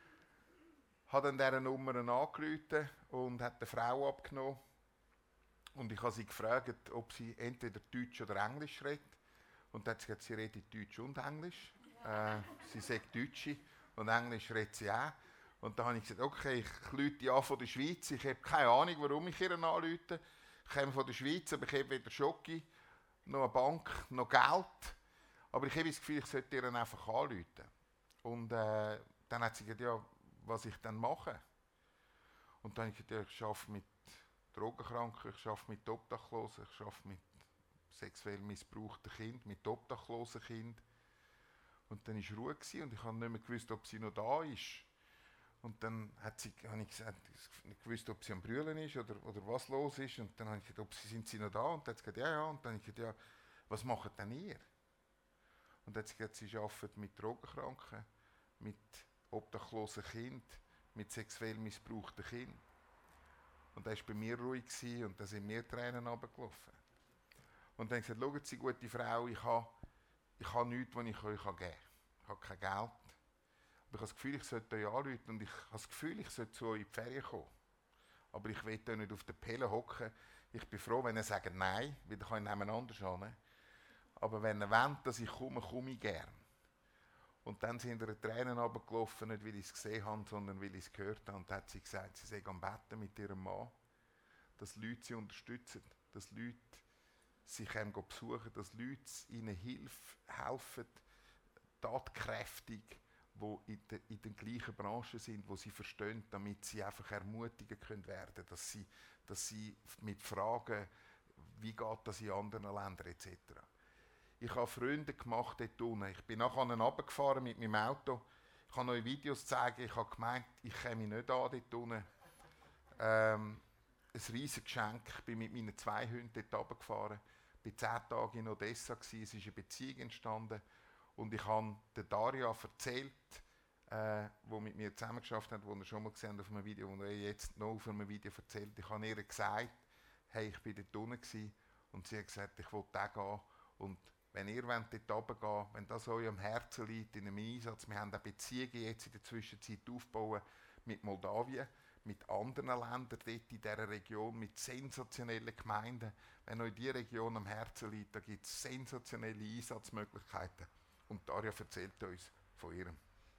Speaker 1: Ich habe dann diese Nummer angerufen und hat eine Frau abgenommen. Und ich habe sie gefragt, ob sie entweder Deutsch oder Englisch redet. Und dann hat sie gesagt, sie redet Deutsch und Englisch. Sie sagt Deutsche und Englisch redet sie auch. Und dann habe ich gesagt, okay, ich rufe an von der Schweiz. Ich habe keine Ahnung, warum ich ihr anrufe. Ich komme von der Schweiz, aber ich habe weder Schoki, noch eine Bank, noch Geld. Aber ich habe das Gefühl, ich sollte ihr einfach anrufen. Und dann hat sie gesagt, ja, was ich dann mache. Und dann habe ich gesagt, ja, ich arbeite mit Drogenkranken, ich arbeite mit Obdachlosen, ich arbeite mit sexuell missbrauchten Kindern, mit obdachlosen Kindern. Und dann war Ruhe und ich habe nicht mehr gewusst, ob sie noch da ist. Und dann habe ich gesagt, ich nicht gewusst, ob sie am Brüllen ist oder was los ist. Und dann habe ich gesagt, sind sie noch da? Und dann hat sie gesagt, ja. Und dann habe ich gesagt, ja, was macht denn ihr? Und dann hat sie gesagt, sie arbeitet mit Drogenkranken, mit obdachlosen Kindern, mit sexuell missbrauchten Kindern. Und er war bei mir ruhig und da sind mir Tränen runtergelaufen. Und dann habe ich gesagt, schauen Sie, gute Frau, ich habe nichts, was ich euch geben kann. Ich habe kein Geld. Aber ich habe das Gefühl, ich sollte euch anrufen und ich habe das Gefühl, ich sollte zu euch in die Ferien kommen. Aber ich will hier nicht auf der Pelle hocken. Ich bin froh, wenn ihr sagt nein, weil dann kann ich nebeneinander schauen. Aber wenn ihr wollt, dass ich komme, komme ich gern. Und dann sind ihr Tränen runtergelaufen, nicht weil ich es gesehen habe, sondern weil ich es gehört habe. Und dann hat sie gesagt, sie sei am Betten mit ihrem Mann, dass Leute sie unterstützen, dass Leute sie besuchen, dass Leute ihnen helfen, tatkräftig, die in der gleichen Branche sind, wo sie verstehen, damit sie einfach ermutigen können werden, dass sie mit Fragen, wie geht das in anderen Ländern etc. Ich habe Freunde gemacht dort unten. Ich bin nachher runtergefahren mit meinem Auto. Ich kann euch Videos zeigen. Ich habe gemeint, ich käme nicht an dort unten. Ein riesiges Geschenk. Ich bin mit meinen 2 Hunden dort runtergefahren. Ich war 10 Tage in Odessa. Es ist eine Beziehung entstanden. Und ich habe der Daria erzählt, die mit mir zusammengearbeitet hat, die ihr schon mal gesehen habt auf einem Video, und jetzt noch auf einem Video erzählt. Ich habe ihr gesagt, hey, ich bin dort unten gewesen. Und sie hat gesagt, ich will da gehen. Und wenn ihr dort runtergehen, wenn das euch am Herzen liegt, in einem Einsatz, wir haben eine Beziehung jetzt in der Zwischenzeit aufgebaut mit Moldawien, mit anderen Ländern dort in dieser Region, mit sensationellen Gemeinden. Wenn euch diese Region am Herzen liegt, da gibt es sensationelle Einsatzmöglichkeiten. Und Daria erzählt uns von ihrem.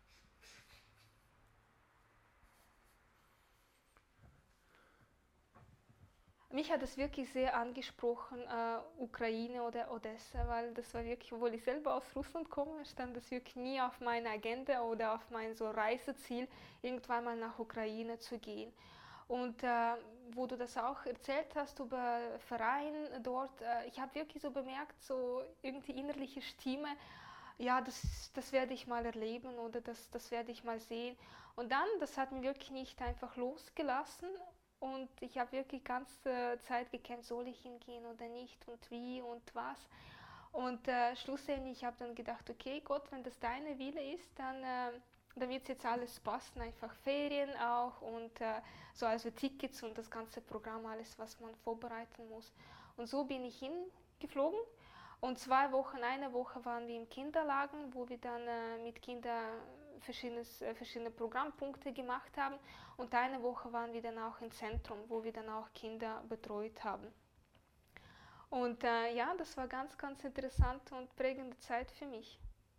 Speaker 5: Mich hat es wirklich sehr angesprochen, Ukraine oder Odessa, weil das war wirklich, obwohl ich selber aus Russland komme, stand das wirklich nie auf meiner Agenda oder auf mein so Reiseziel, irgendwann mal nach Ukraine zu gehen. Und wo du das auch erzählt hast über Verein dort, ich habe wirklich so bemerkt, so irgendwie innerliche Stimme, ja, das werde ich mal erleben oder das werde ich mal sehen. Und dann, das hat mich wirklich nicht einfach losgelassen. Und ich habe wirklich die ganze Zeit gekämpft, soll ich hingehen oder nicht und wie und was. Und schlussendlich habe ich dann gedacht, okay Gott, wenn das deine Wille ist, dann wird es jetzt alles passen, einfach Ferien auch und so also Tickets und das ganze Programm, alles, was man vorbereiten muss. Und so bin ich hingeflogen. Und 2 Wochen, eine Woche waren wir im Kinderladen, wo wir dann mit Kindern verschiedene Programmpunkte gemacht haben. Und eine Woche waren wir dann auch im Zentrum, wo wir dann auch Kinder betreut haben. Und ja, das war ganz, ganz interessant und prägende Zeit für mich.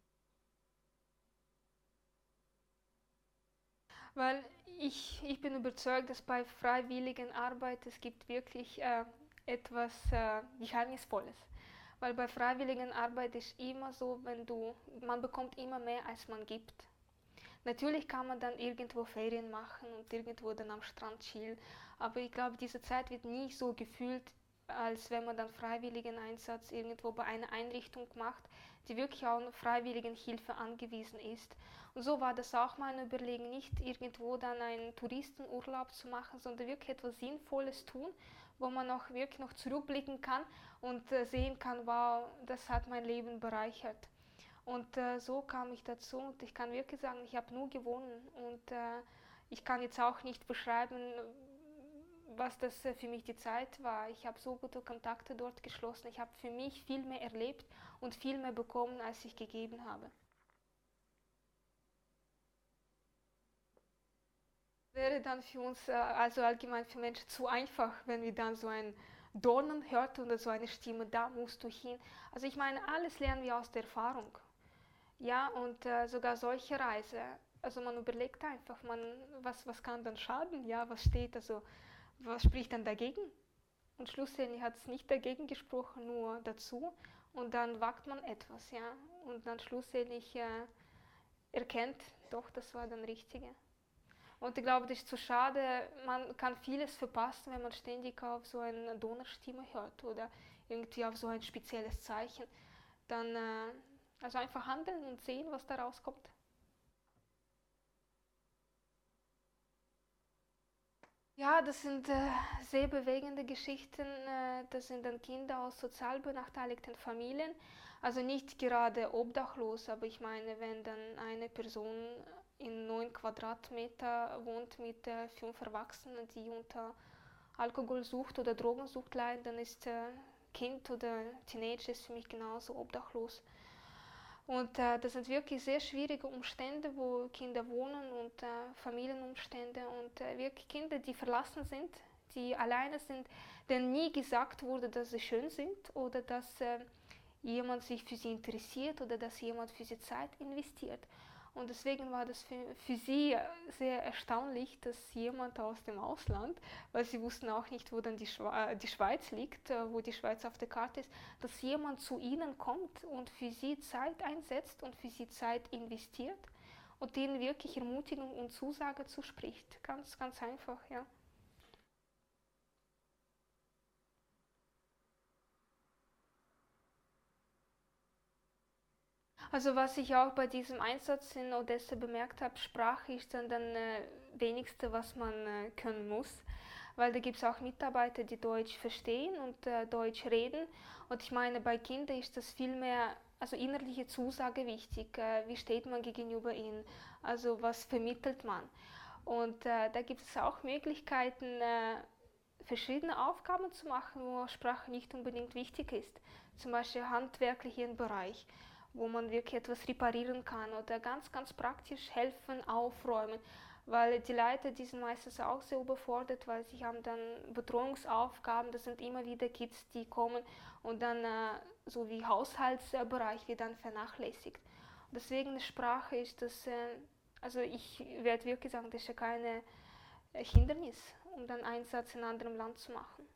Speaker 5: Weil ich bin überzeugt, dass bei freiwilligen Arbeit es gibt wirklich etwas Geheimnisvolles. Weil bei freiwilligen Arbeit ist immer so, man bekommt immer mehr, als man gibt. Natürlich kann man dann irgendwo Ferien machen und irgendwo dann am Strand chillen, aber ich glaube, diese Zeit wird nie so gefühlt, als wenn man dann freiwilligen Einsatz irgendwo bei einer Einrichtung macht, die wirklich auf freiwilligen Hilfe angewiesen ist. Und so war das auch mein Überlegen, nicht irgendwo dann einen Touristenurlaub zu machen, sondern wirklich etwas Sinnvolles tun, wo man auch wirklich noch zurückblicken kann und sehen kann, wow, das hat mein Leben bereichert. Und so kam ich dazu und ich kann wirklich sagen, ich habe nur gewonnen und ich kann jetzt auch nicht beschreiben, was das für mich die Zeit war. Ich habe so gute Kontakte dort geschlossen, ich habe für mich viel mehr erlebt und viel mehr bekommen, als ich gegeben habe. Wäre dann für uns, also allgemein für Menschen, zu einfach, wenn wir dann so ein Dornen hörten oder so eine Stimme, da musst du hin. Also ich meine, alles lernen wir aus der Erfahrung. Ja, und sogar solche Reise, also man überlegt einfach, was kann dann schaden, ja, was steht, also was spricht dann dagegen? Und schlussendlich hat es nicht dagegen gesprochen, nur dazu. Und dann wagt man etwas, ja, und dann schlussendlich erkennt, doch, das war dann Richtige. Und ich glaube, das ist zu schade, man kann vieles verpassen, wenn man ständig auf so eine Donnerstimme hört oder irgendwie auf so ein spezielles Zeichen. Dann also einfach handeln und sehen, was da rauskommt. Ja, das sind sehr bewegende Geschichten. Das sind dann Kinder aus sozial benachteiligten Familien. Also nicht gerade obdachlos, aber ich meine, wenn dann eine Person in 9 Quadratmeter wohnt mit 5 Erwachsenen, die unter Alkoholsucht oder Drogensucht leiden, dann ist Kind oder Teenager ist für mich genauso obdachlos. Und das sind wirklich sehr schwierige Umstände, wo Kinder wohnen und Familienumstände und wirklich Kinder, die verlassen sind, die alleine sind, denen nie gesagt wurde, dass sie schön sind oder dass jemand sich für sie interessiert oder dass jemand für sie Zeit investiert. Und deswegen war das für sie sehr erstaunlich, dass jemand aus dem Ausland, weil sie wussten auch nicht, wo dann die Schweiz liegt, wo die Schweiz auf der Karte ist, dass jemand zu ihnen kommt und für sie Zeit einsetzt und für sie Zeit investiert und denen wirklich Ermutigung und Zusage zuspricht. Ganz, ganz einfach, ja. Also was ich auch bei diesem Einsatz in Odessa bemerkt habe, Sprache ist dann wenigste, was man können muss, weil da gibt es auch Mitarbeiter, die Deutsch verstehen und Deutsch reden. Und ich meine, bei Kindern ist das viel mehr, also innerliche Zusage wichtig. Wie steht man gegenüber ihnen? Also was vermittelt man? Und da gibt es auch Möglichkeiten, verschiedene Aufgaben zu machen, wo Sprache nicht unbedingt wichtig ist. Zum Beispiel handwerklichen Bereich, wo man wirklich etwas reparieren kann oder ganz, ganz praktisch helfen, aufräumen. Weil die Leiter, die sind meistens auch sehr überfordert, weil sie haben dann Betreuungsaufgaben, das sind immer wieder Kids, die kommen und dann so wie Haushaltsbereich wird dann vernachlässigt. Und deswegen die Sprache ist das, also ich werde wirklich sagen, das ist ja kein Hindernis, um dann Einsatz in einem anderen Land zu machen.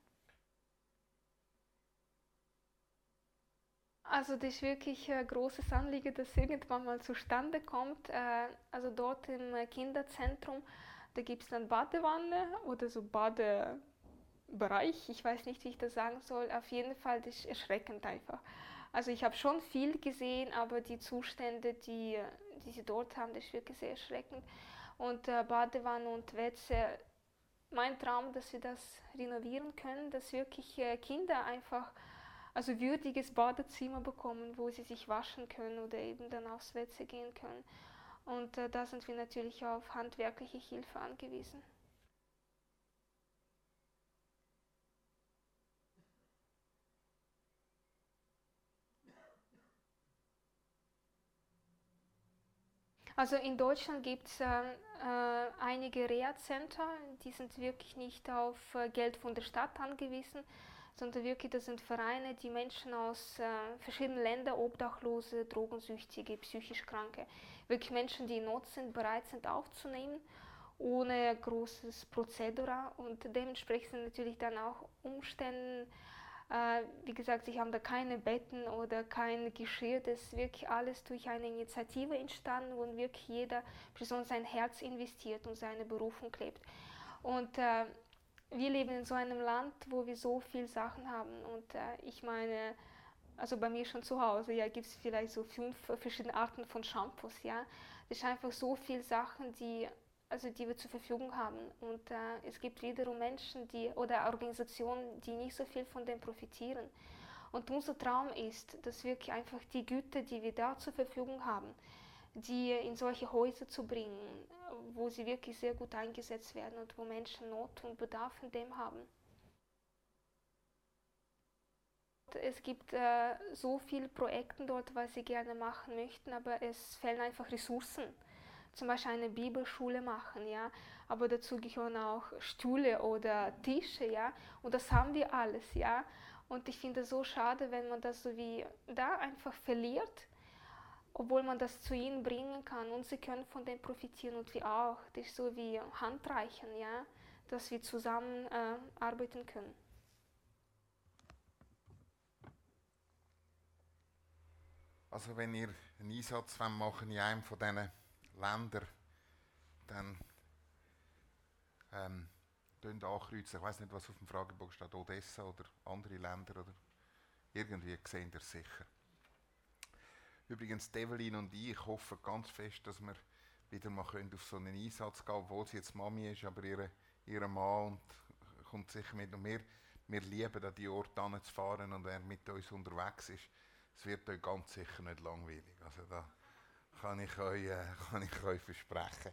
Speaker 5: Also das ist wirklich ein großes Anliegen, dass irgendwann mal zustande kommt. Also dort im Kinderzentrum, da gibt es dann Badewanne oder so Badebereich. Ich weiß nicht, wie ich das sagen soll. Auf jeden Fall, das ist erschreckend einfach. Also ich habe schon viel gesehen, aber die Zustände, die sie dort haben, das ist wirklich sehr erschreckend. Und Badewanne und Wetze, mein Traum, dass wir das renovieren können, dass wirklich Kinder einfach also würdiges Badezimmer bekommen, wo sie sich waschen können oder eben dann aufs WC gehen können. Und da sind wir natürlich auf handwerkliche Hilfe angewiesen. Also in Deutschland gibt es einige Reha-Center, die sind wirklich nicht auf Geld von der Stadt angewiesen, sondern wirklich, das sind Vereine, die Menschen aus verschiedenen Ländern, Obdachlose, Drogensüchtige, psychisch Kranke, wirklich Menschen, die in Not sind, bereit sind aufzunehmen, ohne großes Prozedere und dementsprechend sind natürlich dann auch Umstände Wie gesagt, sie haben da keine Betten oder kein Geschirr, das ist wirklich alles durch eine Initiative entstanden, wo wirklich jede Person sein Herz investiert und seine Berufung lebt. Und wir leben in so einem Land, wo wir so viele Sachen haben. Und ich meine, also bei mir schon zu Hause, ja, gibt es vielleicht so 5 verschiedene Arten von Shampoos, ja. Das ist einfach so viele Sachen, die wir zur Verfügung haben. Und es gibt wiederum Menschen oder Organisationen, die nicht so viel von dem profitieren. Und unser Traum ist, dass wirklich einfach die Güter, die wir da zur Verfügung haben, die in solche Häuser zu bringen, wo sie wirklich sehr gut eingesetzt werden und wo Menschen Not und Bedarf in dem haben. Es gibt so viele Projekte dort, was sie gerne machen möchten, aber es fehlen einfach Ressourcen. Zum Beispiel eine Bibelschule machen, ja, aber dazu gehören auch Stühle oder Tische, ja, und das haben wir alles, ja. Und ich finde es so schade, wenn man das so wie da einfach verliert, obwohl man das zu ihnen bringen kann und sie können von dem profitieren und wir auch. Das ist so wie Handreichen, ja, dass wir zusammen arbeiten können.
Speaker 1: Also wenn ihr einen Einsatz machen in einem von diesen Ländern, dann ankreuzen. Ich weiß nicht, was auf dem Fragebogen steht, Odessa oder andere Länder oder irgendwie sehen ihr es sicher. Übrigens, Evelyn und ich hoffen ganz fest, dass wir wieder mal auf so einen Einsatz gehen, obwohl sie jetzt Mami ist, aber ihre Mann und kommt sicher mit. Und wir lieben an die Orte hinzufahren und wer mit uns unterwegs ist, es wird euch ganz sicher nicht langweilig. Also da kann ich euch versprechen.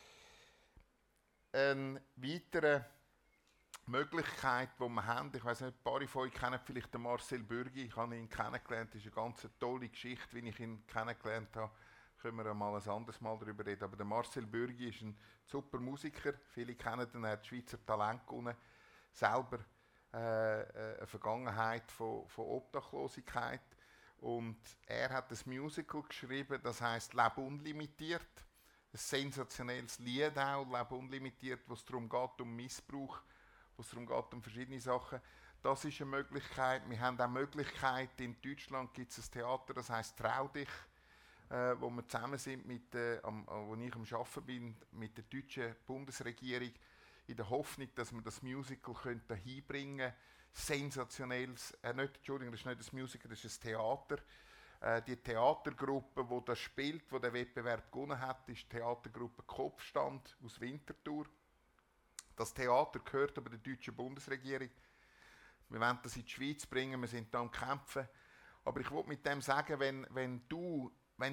Speaker 1: Eine weitere Möglichkeit, die wir haben, ich weiß nicht, ein paar von euch kennen vielleicht den Marcel Bürgi, ich habe ihn kennengelernt, das ist eine ganz tolle Geschichte, wie ich ihn kennengelernt habe, können wir mal ein anderes Mal darüber reden, aber der Marcel Bürgi ist ein super Musiker, viele kennen ihn, er hat Schweizer Talent gewonnen, selber eine Vergangenheit von Obdachlosigkeit und er hat ein Musical geschrieben, das heisst «Lebe unlimitiert», ein sensationelles Lied auch, «Lebe unlimitiert», wo es darum geht, um Missbrauch, wo es darum geht, um verschiedene Sachen. Das ist eine Möglichkeit. Wir haben auch Möglichkeiten, in Deutschland gibt es ein Theater, das heisst «Trau dich», wo wir zusammen sind, wo ich am Arbeiten bin, mit der deutschen Bundesregierung, in der Hoffnung, dass wir das Musical dahin bringen können. Sensationelles, Entschuldigung, das ist nicht ein Musical, das ist ein Theater. Die Theatergruppe, die das spielt, die den Wettbewerb gewonnen hat, ist die Theatergruppe Kopfstand aus Winterthur. Das Theater gehört aber der deutschen Bundesregierung. Wir wollen das in die Schweiz bringen, wir sind da am Kämpfen. Aber ich wollte mit dem sagen, wenn du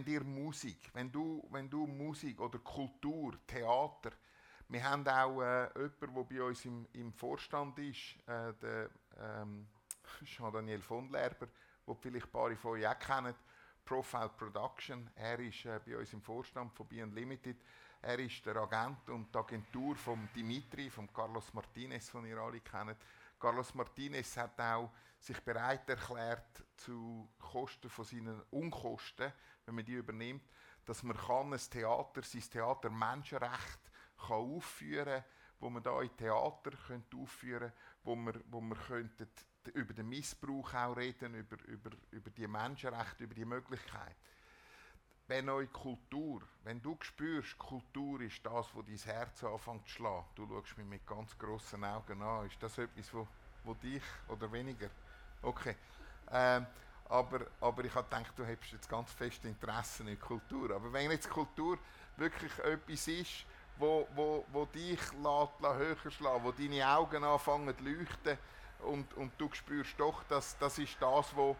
Speaker 1: Musik oder Kultur, Theater, wir haben auch jemanden, der bei uns im Vorstand ist, der Jean-Daniel von Lerber, den vielleicht ein paar von euch auch kennen, Profile Production. Er ist bei uns im Vorstand von Be Unlimited. Er ist der Agent und die Agentur von Dimitri, von Carlos Martinez, den ihr alle kennt. Carlos Martinez hat auch sich bereit erklärt, zu Kosten von seinen Unkosten, wenn man die übernimmt, dass man sein Theater Menschenrecht kann aufführen kann, wo man da in Theater aufführen könnte, wo wir könnten über den Missbrauch auch reden, über die Menschenrechte, über die Möglichkeit. Wenn du spürst, Kultur ist das, wo dein Herz anfängt zu schlagen, du schaust mich mit ganz grossen Augen an, ist das etwas, wo dich, oder weniger? Okay. Aber ich habe gedacht, du hättest jetzt ganz feste Interessen in Kultur. Aber wenn jetzt Kultur wirklich etwas ist, wo dich höher schlagen, wo deine Augen anfangen zu leuchten und du spürst doch, dass das ist das, wo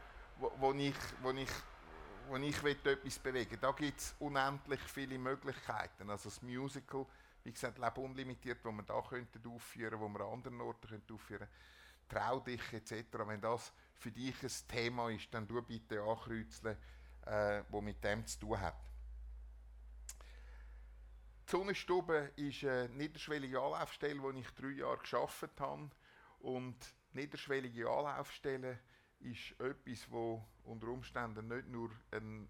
Speaker 1: ich etwas bewegen will. Da gibt es unendlich viele Möglichkeiten. Also das Musical, wie gesagt, «Lebe unlimitiert», wo wir da könnten aufführen, wo wir an anderen Orten könnten aufführen, «Trau dich» etc. Wenn das für dich ein Thema ist, dann tu bitte ankreuzeln, wo mit dem zu tun hat. Die Sonnenstube ist eine niederschwellige Anlaufstelle, wo ich 3 Jahre gearbeitet habe. Und niederschwellige Anlaufstelle ist etwas, wo unter Umständen nicht nur eine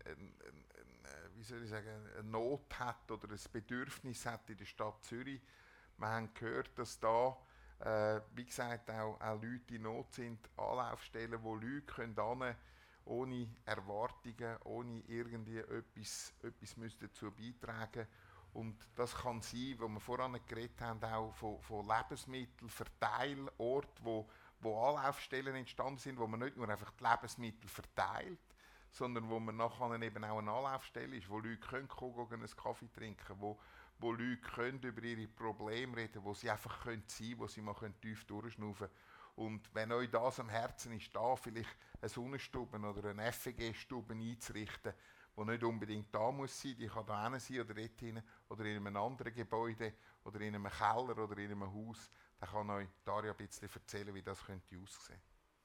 Speaker 1: Not hat oder ein Bedürfnis hat in der Stadt Zürich. Wir haben gehört, dass da Wie gesagt, auch Leute in Not sind, Anlaufstellen, wo Leute können hin, ohne Erwartungen, ohne irgendwie etwas müssen dazu beitragen. Und das kann sein, wo wir vorhin geredet haben, auch von Lebensmitteln, Verteilorten, wo Anlaufstellen entstanden sind, wo man nicht nur einfach die Lebensmittel verteilt, sondern wo man nachher eben auch eine Anlaufstelle ist, wo Leute können kommen, einen Kaffee trinken, wo Leute können über ihre Probleme reden, wo sie einfach sein können, wo sie mal tief durchschnaufen können. Und wenn euch das am Herzen ist, da vielleicht eine Sonnenstube oder eine FEG-Stube einzurichten, die nicht unbedingt da muss sein, die kann da sein oder dort hin, oder in einem anderen Gebäude oder in einem Keller oder in einem Haus, dann kann euch Daria ein bisschen erzählen, wie das könnte aussehen.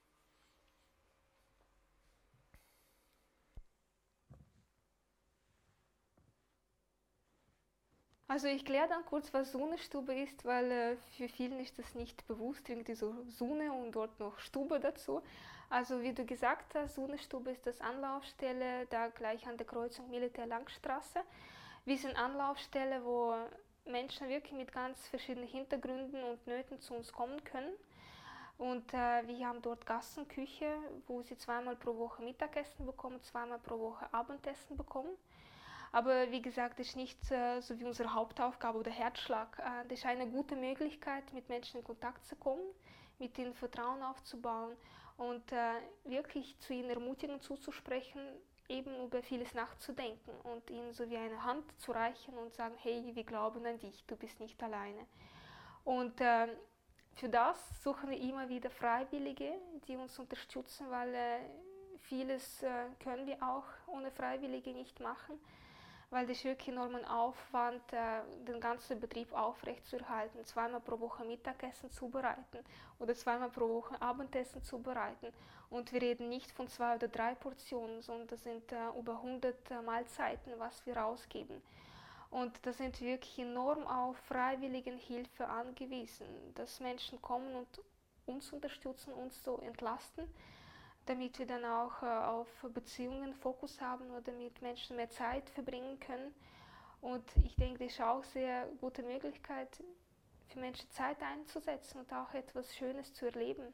Speaker 5: Also ich kläre dann kurz, was Sonnenstube ist, weil für viele ist das nicht bewusst, irgendwie so Sonne und dort noch Stube dazu. Also wie du gesagt hast, Sonnenstube ist das Anlaufstelle, da gleich an der Kreuzung Militär-Langstraße. Wir sind Anlaufstelle, wo Menschen wirklich mit ganz verschiedenen Hintergründen und Nöten zu uns kommen können. Und wir haben dort Gassenküche, wo sie 2-mal pro Woche Mittagessen bekommen, 2-mal pro Woche Abendessen bekommen. Aber wie gesagt, das ist nicht so wie unsere Hauptaufgabe oder Herzschlag. Das ist eine gute Möglichkeit, mit Menschen in Kontakt zu kommen, mit ihnen Vertrauen aufzubauen und wirklich zu ihnen Ermutigung zuzusprechen, eben über vieles nachzudenken und ihnen so wie eine Hand zu reichen und sagen, hey, wir glauben an dich, du bist nicht alleine. Und für das suchen wir immer wieder Freiwillige, die uns unterstützen, weil vieles können wir auch ohne Freiwillige nicht machen, weil das wirklich enormen Aufwand, den ganzen Betrieb aufrechtzuerhalten, 2-mal pro Woche Mittagessen zubereiten oder 2-mal pro Woche Abendessen zubereiten. Und wir reden nicht von 2 oder 3 Portionen, sondern das sind über 100 Mahlzeiten, was wir ausgeben. Und da sind wir wirklich enorm auf Freiwilligenhilfe angewiesen, dass Menschen kommen und uns unterstützen, uns so entlasten, damit wir dann auch auf Beziehungen Fokus haben oder mit Menschen mehr Zeit verbringen können. Und ich denke, das ist auch eine sehr gute Möglichkeit, für Menschen Zeit einzusetzen und auch etwas Schönes zu erleben.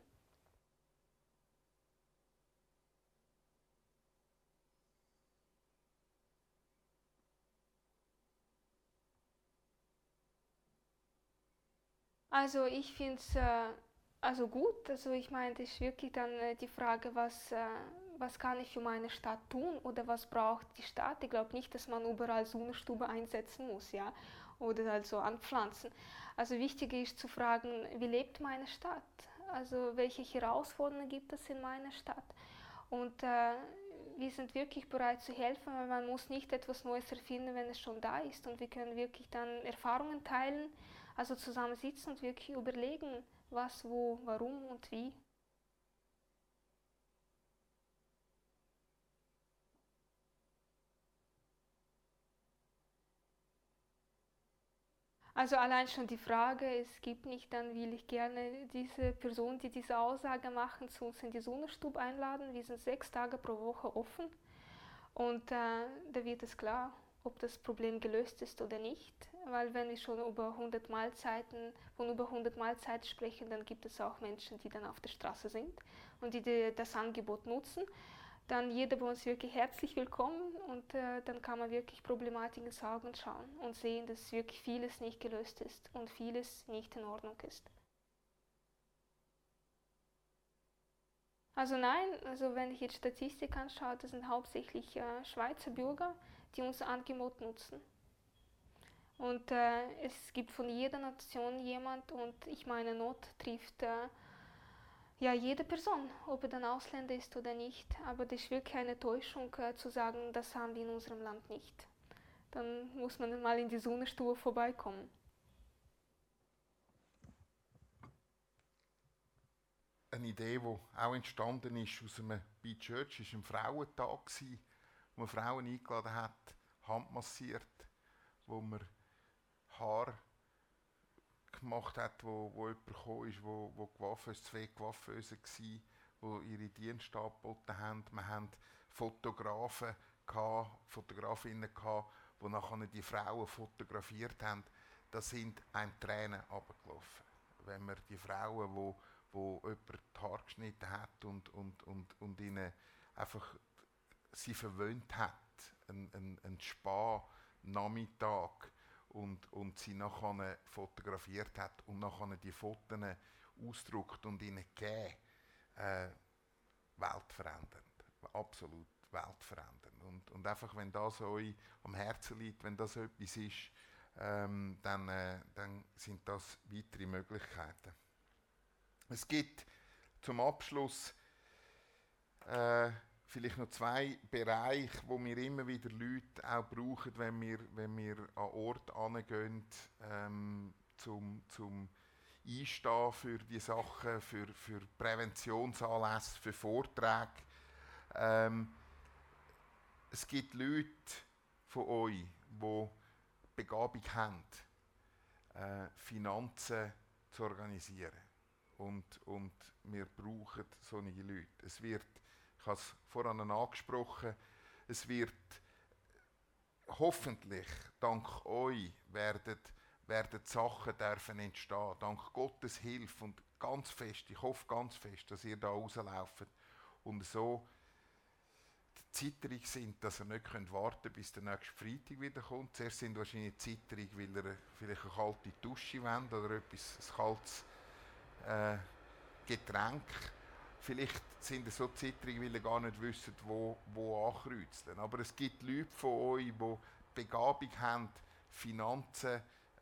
Speaker 5: Also ich finde es also gut, also ich meine, das ist wirklich dann die Frage, was kann ich für meine Stadt tun oder was braucht die Stadt? Ich glaube nicht, dass man überall Sonnenstube einsetzen muss, ja, oder also anpflanzen. Also wichtig ist zu fragen, wie lebt meine Stadt? Also welche Herausforderungen gibt es in meiner Stadt? Und wir sind wirklich bereit zu helfen, weil man muss nicht etwas Neues erfinden, wenn es schon da ist. Und wir können wirklich dann Erfahrungen teilen, also zusammen sitzen und wirklich überlegen, was, wo, warum und wie. Also allein schon die Frage, es gibt nicht, dann will ich gerne diese Person, die diese Aussage machen, zu uns in die Sonnenstube einladen. Wir sind 6 Tage pro Woche offen und da wird es klar, ob das Problem gelöst ist oder nicht. Weil wenn wir schon über 100 Mahlzeiten, von über 100 Mahlzeiten sprechen, dann gibt es auch Menschen, die dann auf der Straße sind und die das Angebot nutzen. Dann jeder bei uns wirklich herzlich willkommen und dann kann man wirklich Problematiken ins Auge schauen und sehen, dass wirklich vieles nicht gelöst ist und vieles nicht in Ordnung ist. Also nein, also wenn ich jetzt Statistik anschaue, das sind hauptsächlich Schweizer Bürger, die unser Angebot nutzen. Und es gibt von jeder Nation jemand und ich meine, Not trifft ja, jede Person, ob er dann Ausländer ist oder nicht. Aber das ist wirklich eine Täuschung zu sagen, das haben wir in unserem Land nicht. Dann muss man mal in die Sonnenstube vorbeikommen.
Speaker 1: Eine Idee, die auch entstanden ist aus einem Beat Church, war ein Frauentag, wo man Frauen eingeladen hat, handmassiert, wo man Haar gemacht hat, wo jemand gekommen ist, wo Coiffeuse, 2 Coiffeusen waren, die ihre Dienste angeboten haben. Wir hatten Fotografinnen, die nachher die Frauen fotografiert haben. Da sind einem Tränen runtergelaufen. wenn wir die Frauen, wo jemand die Haare geschnitten hat und ihnen einfach sie verwöhnt hat, einen Spa-Nachmittag und sie nachher fotografiert hat und nachher die Fotos ausdruckt und ihnen gegeben, weltverändernd, absolut weltverändernd. Und einfach, wenn das euch am Herzen liegt, wenn das etwas ist, dann sind das weitere Möglichkeiten. Es gibt zum Abschluss vielleicht noch 2 Bereiche, wo wir immer wieder Leute auch brauchen, wenn wir an Ort hingehen, zum Einstehen für die Sachen, für Präventionsanlässe, für Vorträge. Es gibt Leute von euch, die Begabung haben, Finanzen zu organisieren. Und wir brauchen solche Leute. Ich habe es vorhin angesprochen, es wird hoffentlich dank euch werden Sachen dürfen entstehen. Dank Gottes Hilfe und ganz fest, ich hoffe ganz fest, dass ihr da rauslauft und so zitterig sind, dass ihr nicht warten könnt, bis der nächste Freitag wieder kommt. Zuerst sind wahrscheinlich zitterig, weil ihr vielleicht eine kalte Dusche wollt oder ein kaltes Getränk. Vielleicht sind ihr so zitterig, weil ihr gar nicht wisst, wo ankreuzeln. Aber es gibt Leute von euch, die Begabung haben, Finanzen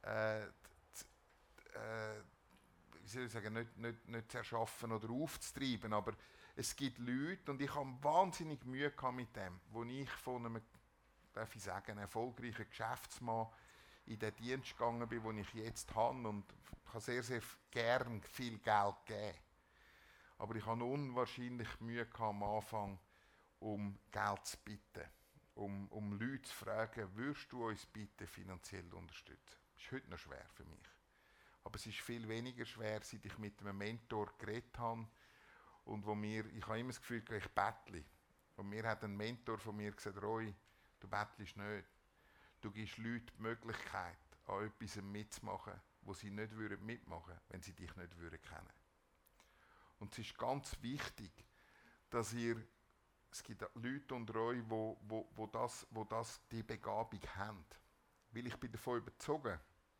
Speaker 1: wie soll ich sagen, nicht zu erschaffen oder aufzutreiben. Aber es gibt Leute, und ich habe wahnsinnig Mühe gehabt mit dem, wo ich von einem, darf ich sagen, erfolgreichen Geschäftsmann in den Dienst gegangen bin, den ich jetzt habe, und ich habe sehr, sehr gern viel Geld gegeben. Aber ich habe unwahrscheinlich Mühe gehabt am Anfang, um Geld zu bitten. Um Leute zu fragen, würdest du uns bitte finanziell unterstützen? Das ist heute noch schwer für mich. Aber es ist viel weniger schwer, seit ich mit einem Mentor geredet habe. Und ich habe immer das Gefühl, ich bettle. Und mir hat ein Mentor von mir gesagt, Roy, du bettelst nicht. Du gibst Leuten die Möglichkeit, an etwas mitzumachen, wo sie nicht mitmachen würden, wenn sie dich nicht kennen würden. Und es ist ganz wichtig, dass es gibt Leute unter euch, die die Begabung haben. Weil ich bin davon überzeugt.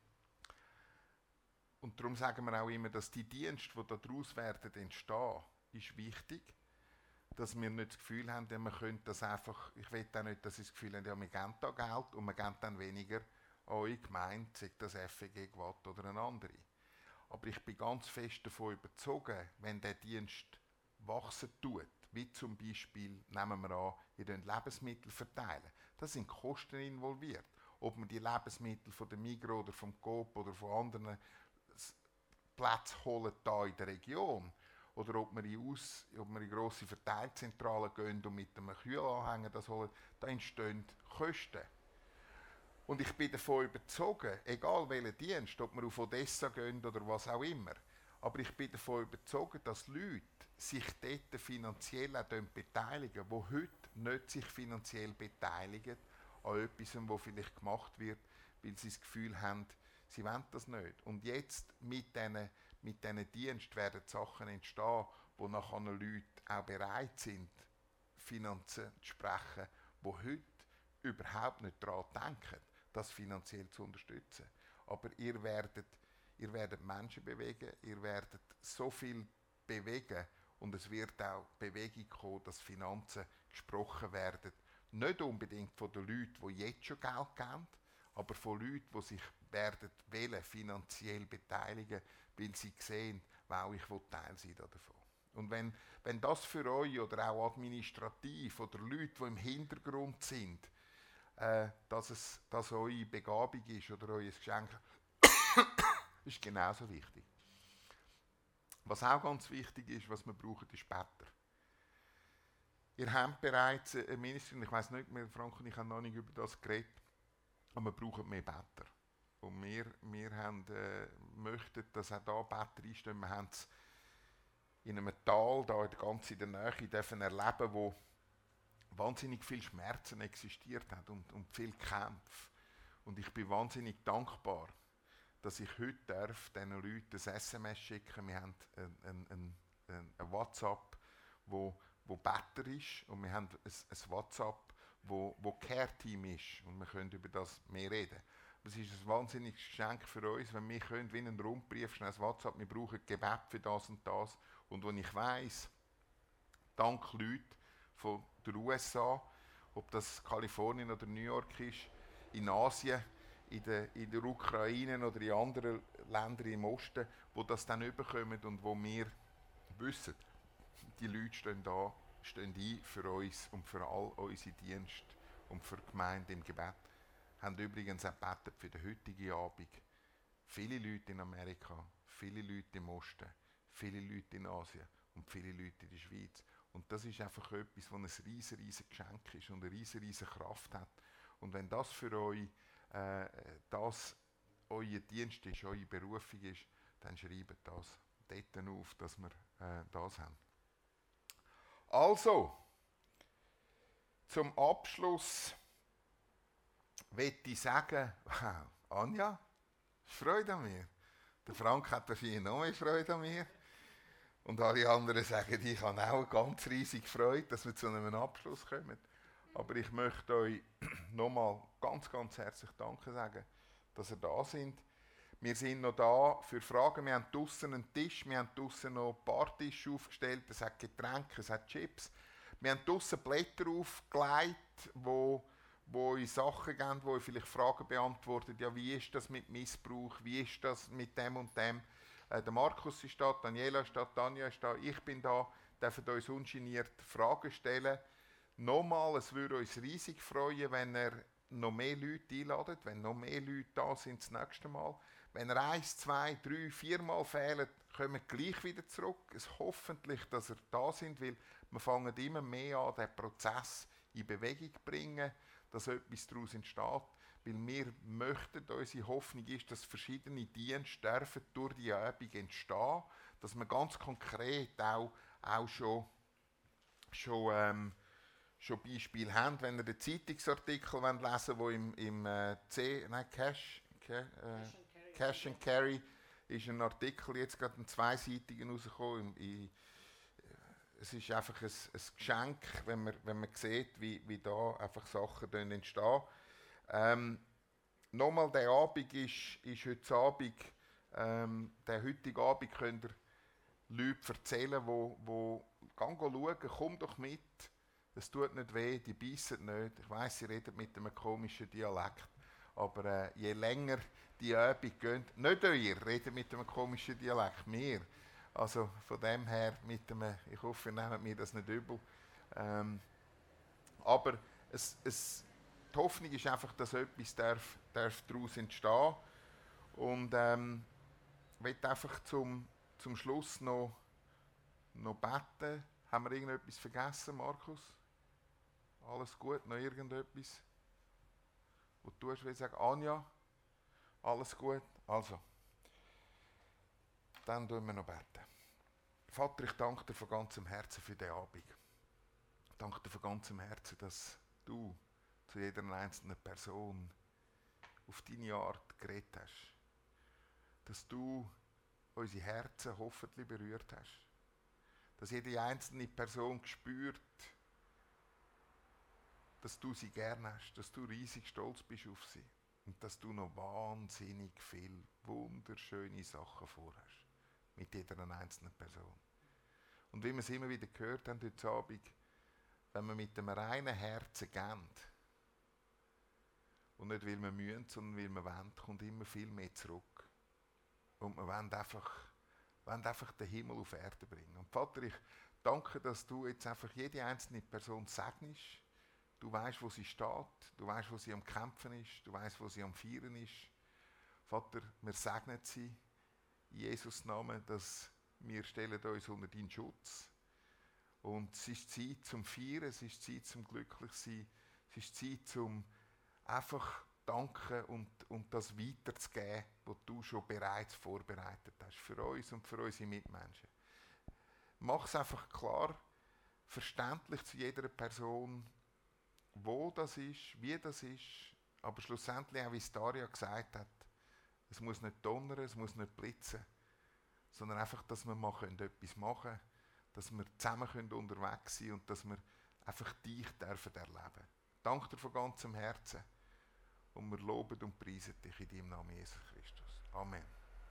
Speaker 1: Und darum sagen wir auch immer, dass die Dienste, die daraus werden entstehen, ist wichtig, dass wir nicht das Gefühl haben, wir können das einfach, ich will auch nicht, dass sie das Gefühl haben, ja, wir geben da Geld und wir geben dann weniger an eure Gemeinde, sei das FEG, Gwatt oder eine andere. Aber ich bin ganz fest davon überzeugt, wenn der Dienst wachsen tut, wie zum Beispiel, nehmen wir an, ihr könnt Lebensmittel verteilen, da sind Kosten involviert. Ob man die Lebensmittel von der Migros oder vom Coop oder von anderen Plätzen holen hier in der Region, oder ob wir in grosse Verteilzentralen gehen und mit einem Kühlanhänger das holen, da entstehen Kosten. Und ich bin davon überzeugt, egal welchen Dienst, ob wir auf Odessa gehen oder was auch immer, aber ich bin davon überzeugt, dass Leute sich dort finanziell auch beteiligen, die heute nicht sich finanziell beteiligen an etwas, was vielleicht gemacht wird, weil sie das Gefühl haben, sie wollen das nicht. Und jetzt mit diesen Diensten werden Sachen entstehen, wo nachher Leute auch bereit sind, Finanzen zu sprechen, die heute überhaupt nicht daran denken, das finanziell zu unterstützen. Aber ihr werdet Menschen bewegen, ihr werdet so viel bewegen und es wird auch Bewegung kommen, dass Finanzen gesprochen werden. Nicht unbedingt von den Leuten, die jetzt schon Geld geben, aber von Leuten, die sich werden finanziell beteiligen, weil sie sehen, wow, ich will Teil sein davon. Und wenn das für euch oder auch administrativ oder Leute, die im Hintergrund sind, dass eure Begabung ist oder euer Geschenk, ist genauso wichtig. Was auch ganz wichtig ist, was wir brauchen, ist Better. Ihr habt bereits ein Ministerium, ich weiss nicht mehr, Frank und ich haben noch nicht über das geredet, aber wir brauchen mehr Better. Und wir möchten, dass auch da Better einstehen. Wir haben es in einem Tal, da ganz in der Nähe, dürfen erleben, wo wahnsinnig viel Schmerzen existiert hat und viel Kämpfe. Und ich bin wahnsinnig dankbar, dass ich heute diesen Leuten ein SMS schicken. Wir haben ein WhatsApp, wo Better ist, und wir haben ein WhatsApp, wo Care-Team ist, und wir können über das mehr reden. Das ist ein wahnsinniges Geschenk für uns, wenn wir können, wie einen Rundbrief, schnell ein WhatsApp, wir brauchen Gebet für das und das. Und wenn ich weiss, dank Leuten von den USA, ob das Kalifornien oder New York ist, in Asien, in der Ukraine oder in anderen Ländern im Osten, wo das dann überkommen und wo wir wissen, die Leute stehen ein für uns und für all unsere Dienste und für die Gemeinde im Gebet. Haben übrigens auch gebetet für den heutigen Abend. Viele Leute in Amerika, viele Leute im Osten, viele Leute in Asien und viele Leute in der Schweiz. Und das ist einfach etwas, das ein riesen Geschenk ist und eine riesen Kraft hat. Und wenn das für euch das euer Dienst ist, eure Berufung ist, dann schreibt das dort auf, dass wir das haben. Also, zum Abschluss möchte ich sagen, wow, Anja, Freude an mir. Der Frank hat wahrscheinlich noch mehr Freude an mir. Und alle anderen sagen, ich habe auch ganz riesig Freude, dass wir zu einem Abschluss kommen. Aber ich möchte euch nochmal ganz herzlich Danke sagen, dass ihr da sind. Wir sind noch da für Fragen. Wir haben draussen einen Tisch, wir haben draussen noch Bartische aufgestellt, es hat Getränke, es hat Chips. Wir haben draussen Blätter aufgelegt, wo euch Sachen geben, wo euch vielleicht Fragen beantwortet. Ja, wie ist das mit Missbrauch? Wie ist das mit dem und dem? Der Markus ist da, Daniela ist da, Tanja ist da, ich bin da. Dürft uns ungeniert Fragen stellen. Nochmal, es würde uns riesig freuen, wenn ihr noch mehr Leute einladet, wenn noch mehr Leute da sind das nächste Mal. Wenn ihr 1, 2, 3, 4 Mal fehlt, kommen gleich wieder zurück. Es hoffentlich, dass ihr da sind, weil wir fangen immer mehr an, den Prozess in Bewegung zu bringen, dass etwas daraus entsteht. Weil wir möchten, unsere Hoffnung ist, dass verschiedene Dienste dürfen durch die Übung entstehen, dass wir ganz konkret auch schon Beispiele haben. Wenn ihr den Zeitungsartikel lesen wollt, wo Cash and Carry ist ein Artikel, jetzt gerade einen zweiseitigen rausgekommen. Es ist einfach ein Geschenk, wenn man sieht, wie da einfach Sachen entstehen. Nochmal, der Abend ist heute Abend, den heutigen Abend könnt ihr Leute erzählen, die schauen, komm doch mit, es tut nicht weh, die beißen nicht. Ich weiss, sie reden mit einem komischen Dialekt, aber je länger die Übung geht, nicht ihr redet mit einem komischen Dialekt, wir. Also von dem her, ich hoffe, ihr nehmt mir das nicht übel. Aber die Hoffnung ist einfach, dass etwas darf daraus entstehen. Und ich möchte einfach zum Schluss noch beten. Haben wir irgendetwas vergessen, Markus? Alles gut? Noch irgendetwas? Wo du willst sagen, Anja? Alles gut? Also, dann tun wir noch beten. Vater, ich danke dir von ganzem Herzen für diesen Abend. Ich danke dir von ganzem Herzen, dass du zu jeder einzelnen Person auf deine Art geredet hast. Dass du unsere Herzen hoffentlich berührt hast. Dass jede einzelne Person spürt, dass du sie gern hast, dass du riesig stolz bist auf sie und dass du noch wahnsinnig viele wunderschöne Sachen vorhast mit jeder einzelnen Person. Und wie wir es immer wieder gehört haben heute Abend, wenn wir mit einem reinen Herzen gehen und nicht weil wir mühen, sondern weil wir wollen, kommt immer viel mehr zurück. Und wir wollen einfach den Himmel auf Erde bringen. Und Vater, ich danke, dass du jetzt einfach jede einzelne Person segnest. Du weißt, wo sie steht, du weißt, wo sie am Kämpfen ist, du weißt, wo sie am Feiern ist. Vater, wir segnen sie in Jesus' Namen, dass wir stellen uns unter deinen Schutz. Und es ist Zeit zum Feiern, es ist Zeit zum Glücklichsein, es ist Zeit zum einfach danken und das weiterzugeben, was du schon bereits vorbereitet hast für uns und für unsere Mitmenschen. Mach es einfach klar, verständlich zu jeder Person, wo das ist, wie das ist, aber schlussendlich auch, wie es Daria gesagt hat, Es muss nicht donnern, es muss nicht blitzen, sondern einfach, dass wir mal etwas machen können, dass wir zusammen unterwegs sein können und dass wir einfach dich dürfen erleben. Danke dir von ganzem Herzen und wir loben und preisen dich in deinem Namen Jesus Christus. Amen.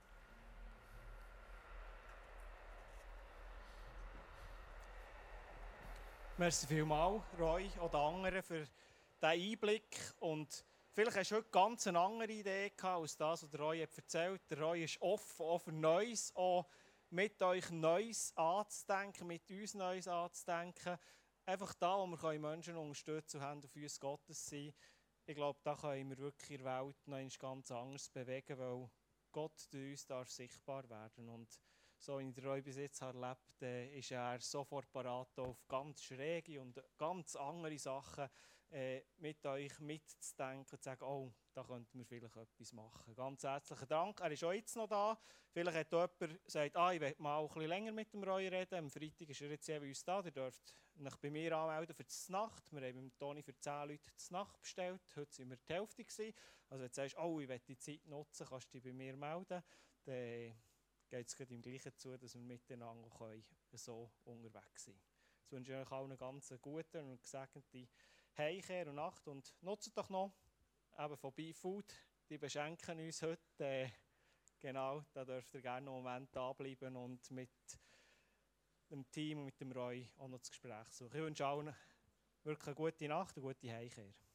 Speaker 6: Merci vielmals, Roy und anderen, für diesen Einblick. Und vielleicht hast du heute ganz eine andere Idee gehabt, als das, was der Roy hat erzählt hat. Der Roy ist offen, auch für Neues, auch mit euch Neues anzudenken, mit uns Neues anzudenken. Einfach da, wo wir Menschen unterstützen und Hände auf uns Gottes sein. Ich glaube, da können wir wirklich in der Welt noch ganz anders bewegen, weil Gott durch uns darf sichtbar werden. Und so wie ich den Roy bis jetzt erlebt habe, ist er sofort parat, auf ganz schräge und ganz andere Sachen mit euch mitzudenken und zu sagen, oh, da könnten wir vielleicht etwas machen. Ganz herzlichen Dank. Er ist auch jetzt noch da. Vielleicht hat jemand gesagt, ich will mal ein bisschen länger mit dem Roy reden. Am Freitag ist er jetzt bei uns da. Ihr dürft euch bei mir anmelden für die Nacht. Wir haben mit Toni für 10 Leute die Nacht bestellt. Heute waren wir die Hälfte gewesen. Also wenn du sagst, ich will die Zeit nutzen, kannst du dich bei mir melden. Dann geht es im Gleichen zu, dass wir miteinander so unterwegs sein können. Jetzt wünsche ich euch allen eine ganz gute und gesegnete Heimkehr und Nacht. Und nutzt doch noch eben von BeFood. Die beschenken uns heute. Genau, da dürft ihr gerne einen Moment da bleiben und mit dem Team und mit dem Roy auch noch das Gespräch suchen. Ich wünsche allen wirklich eine gute Nacht und eine gute Heimkehr.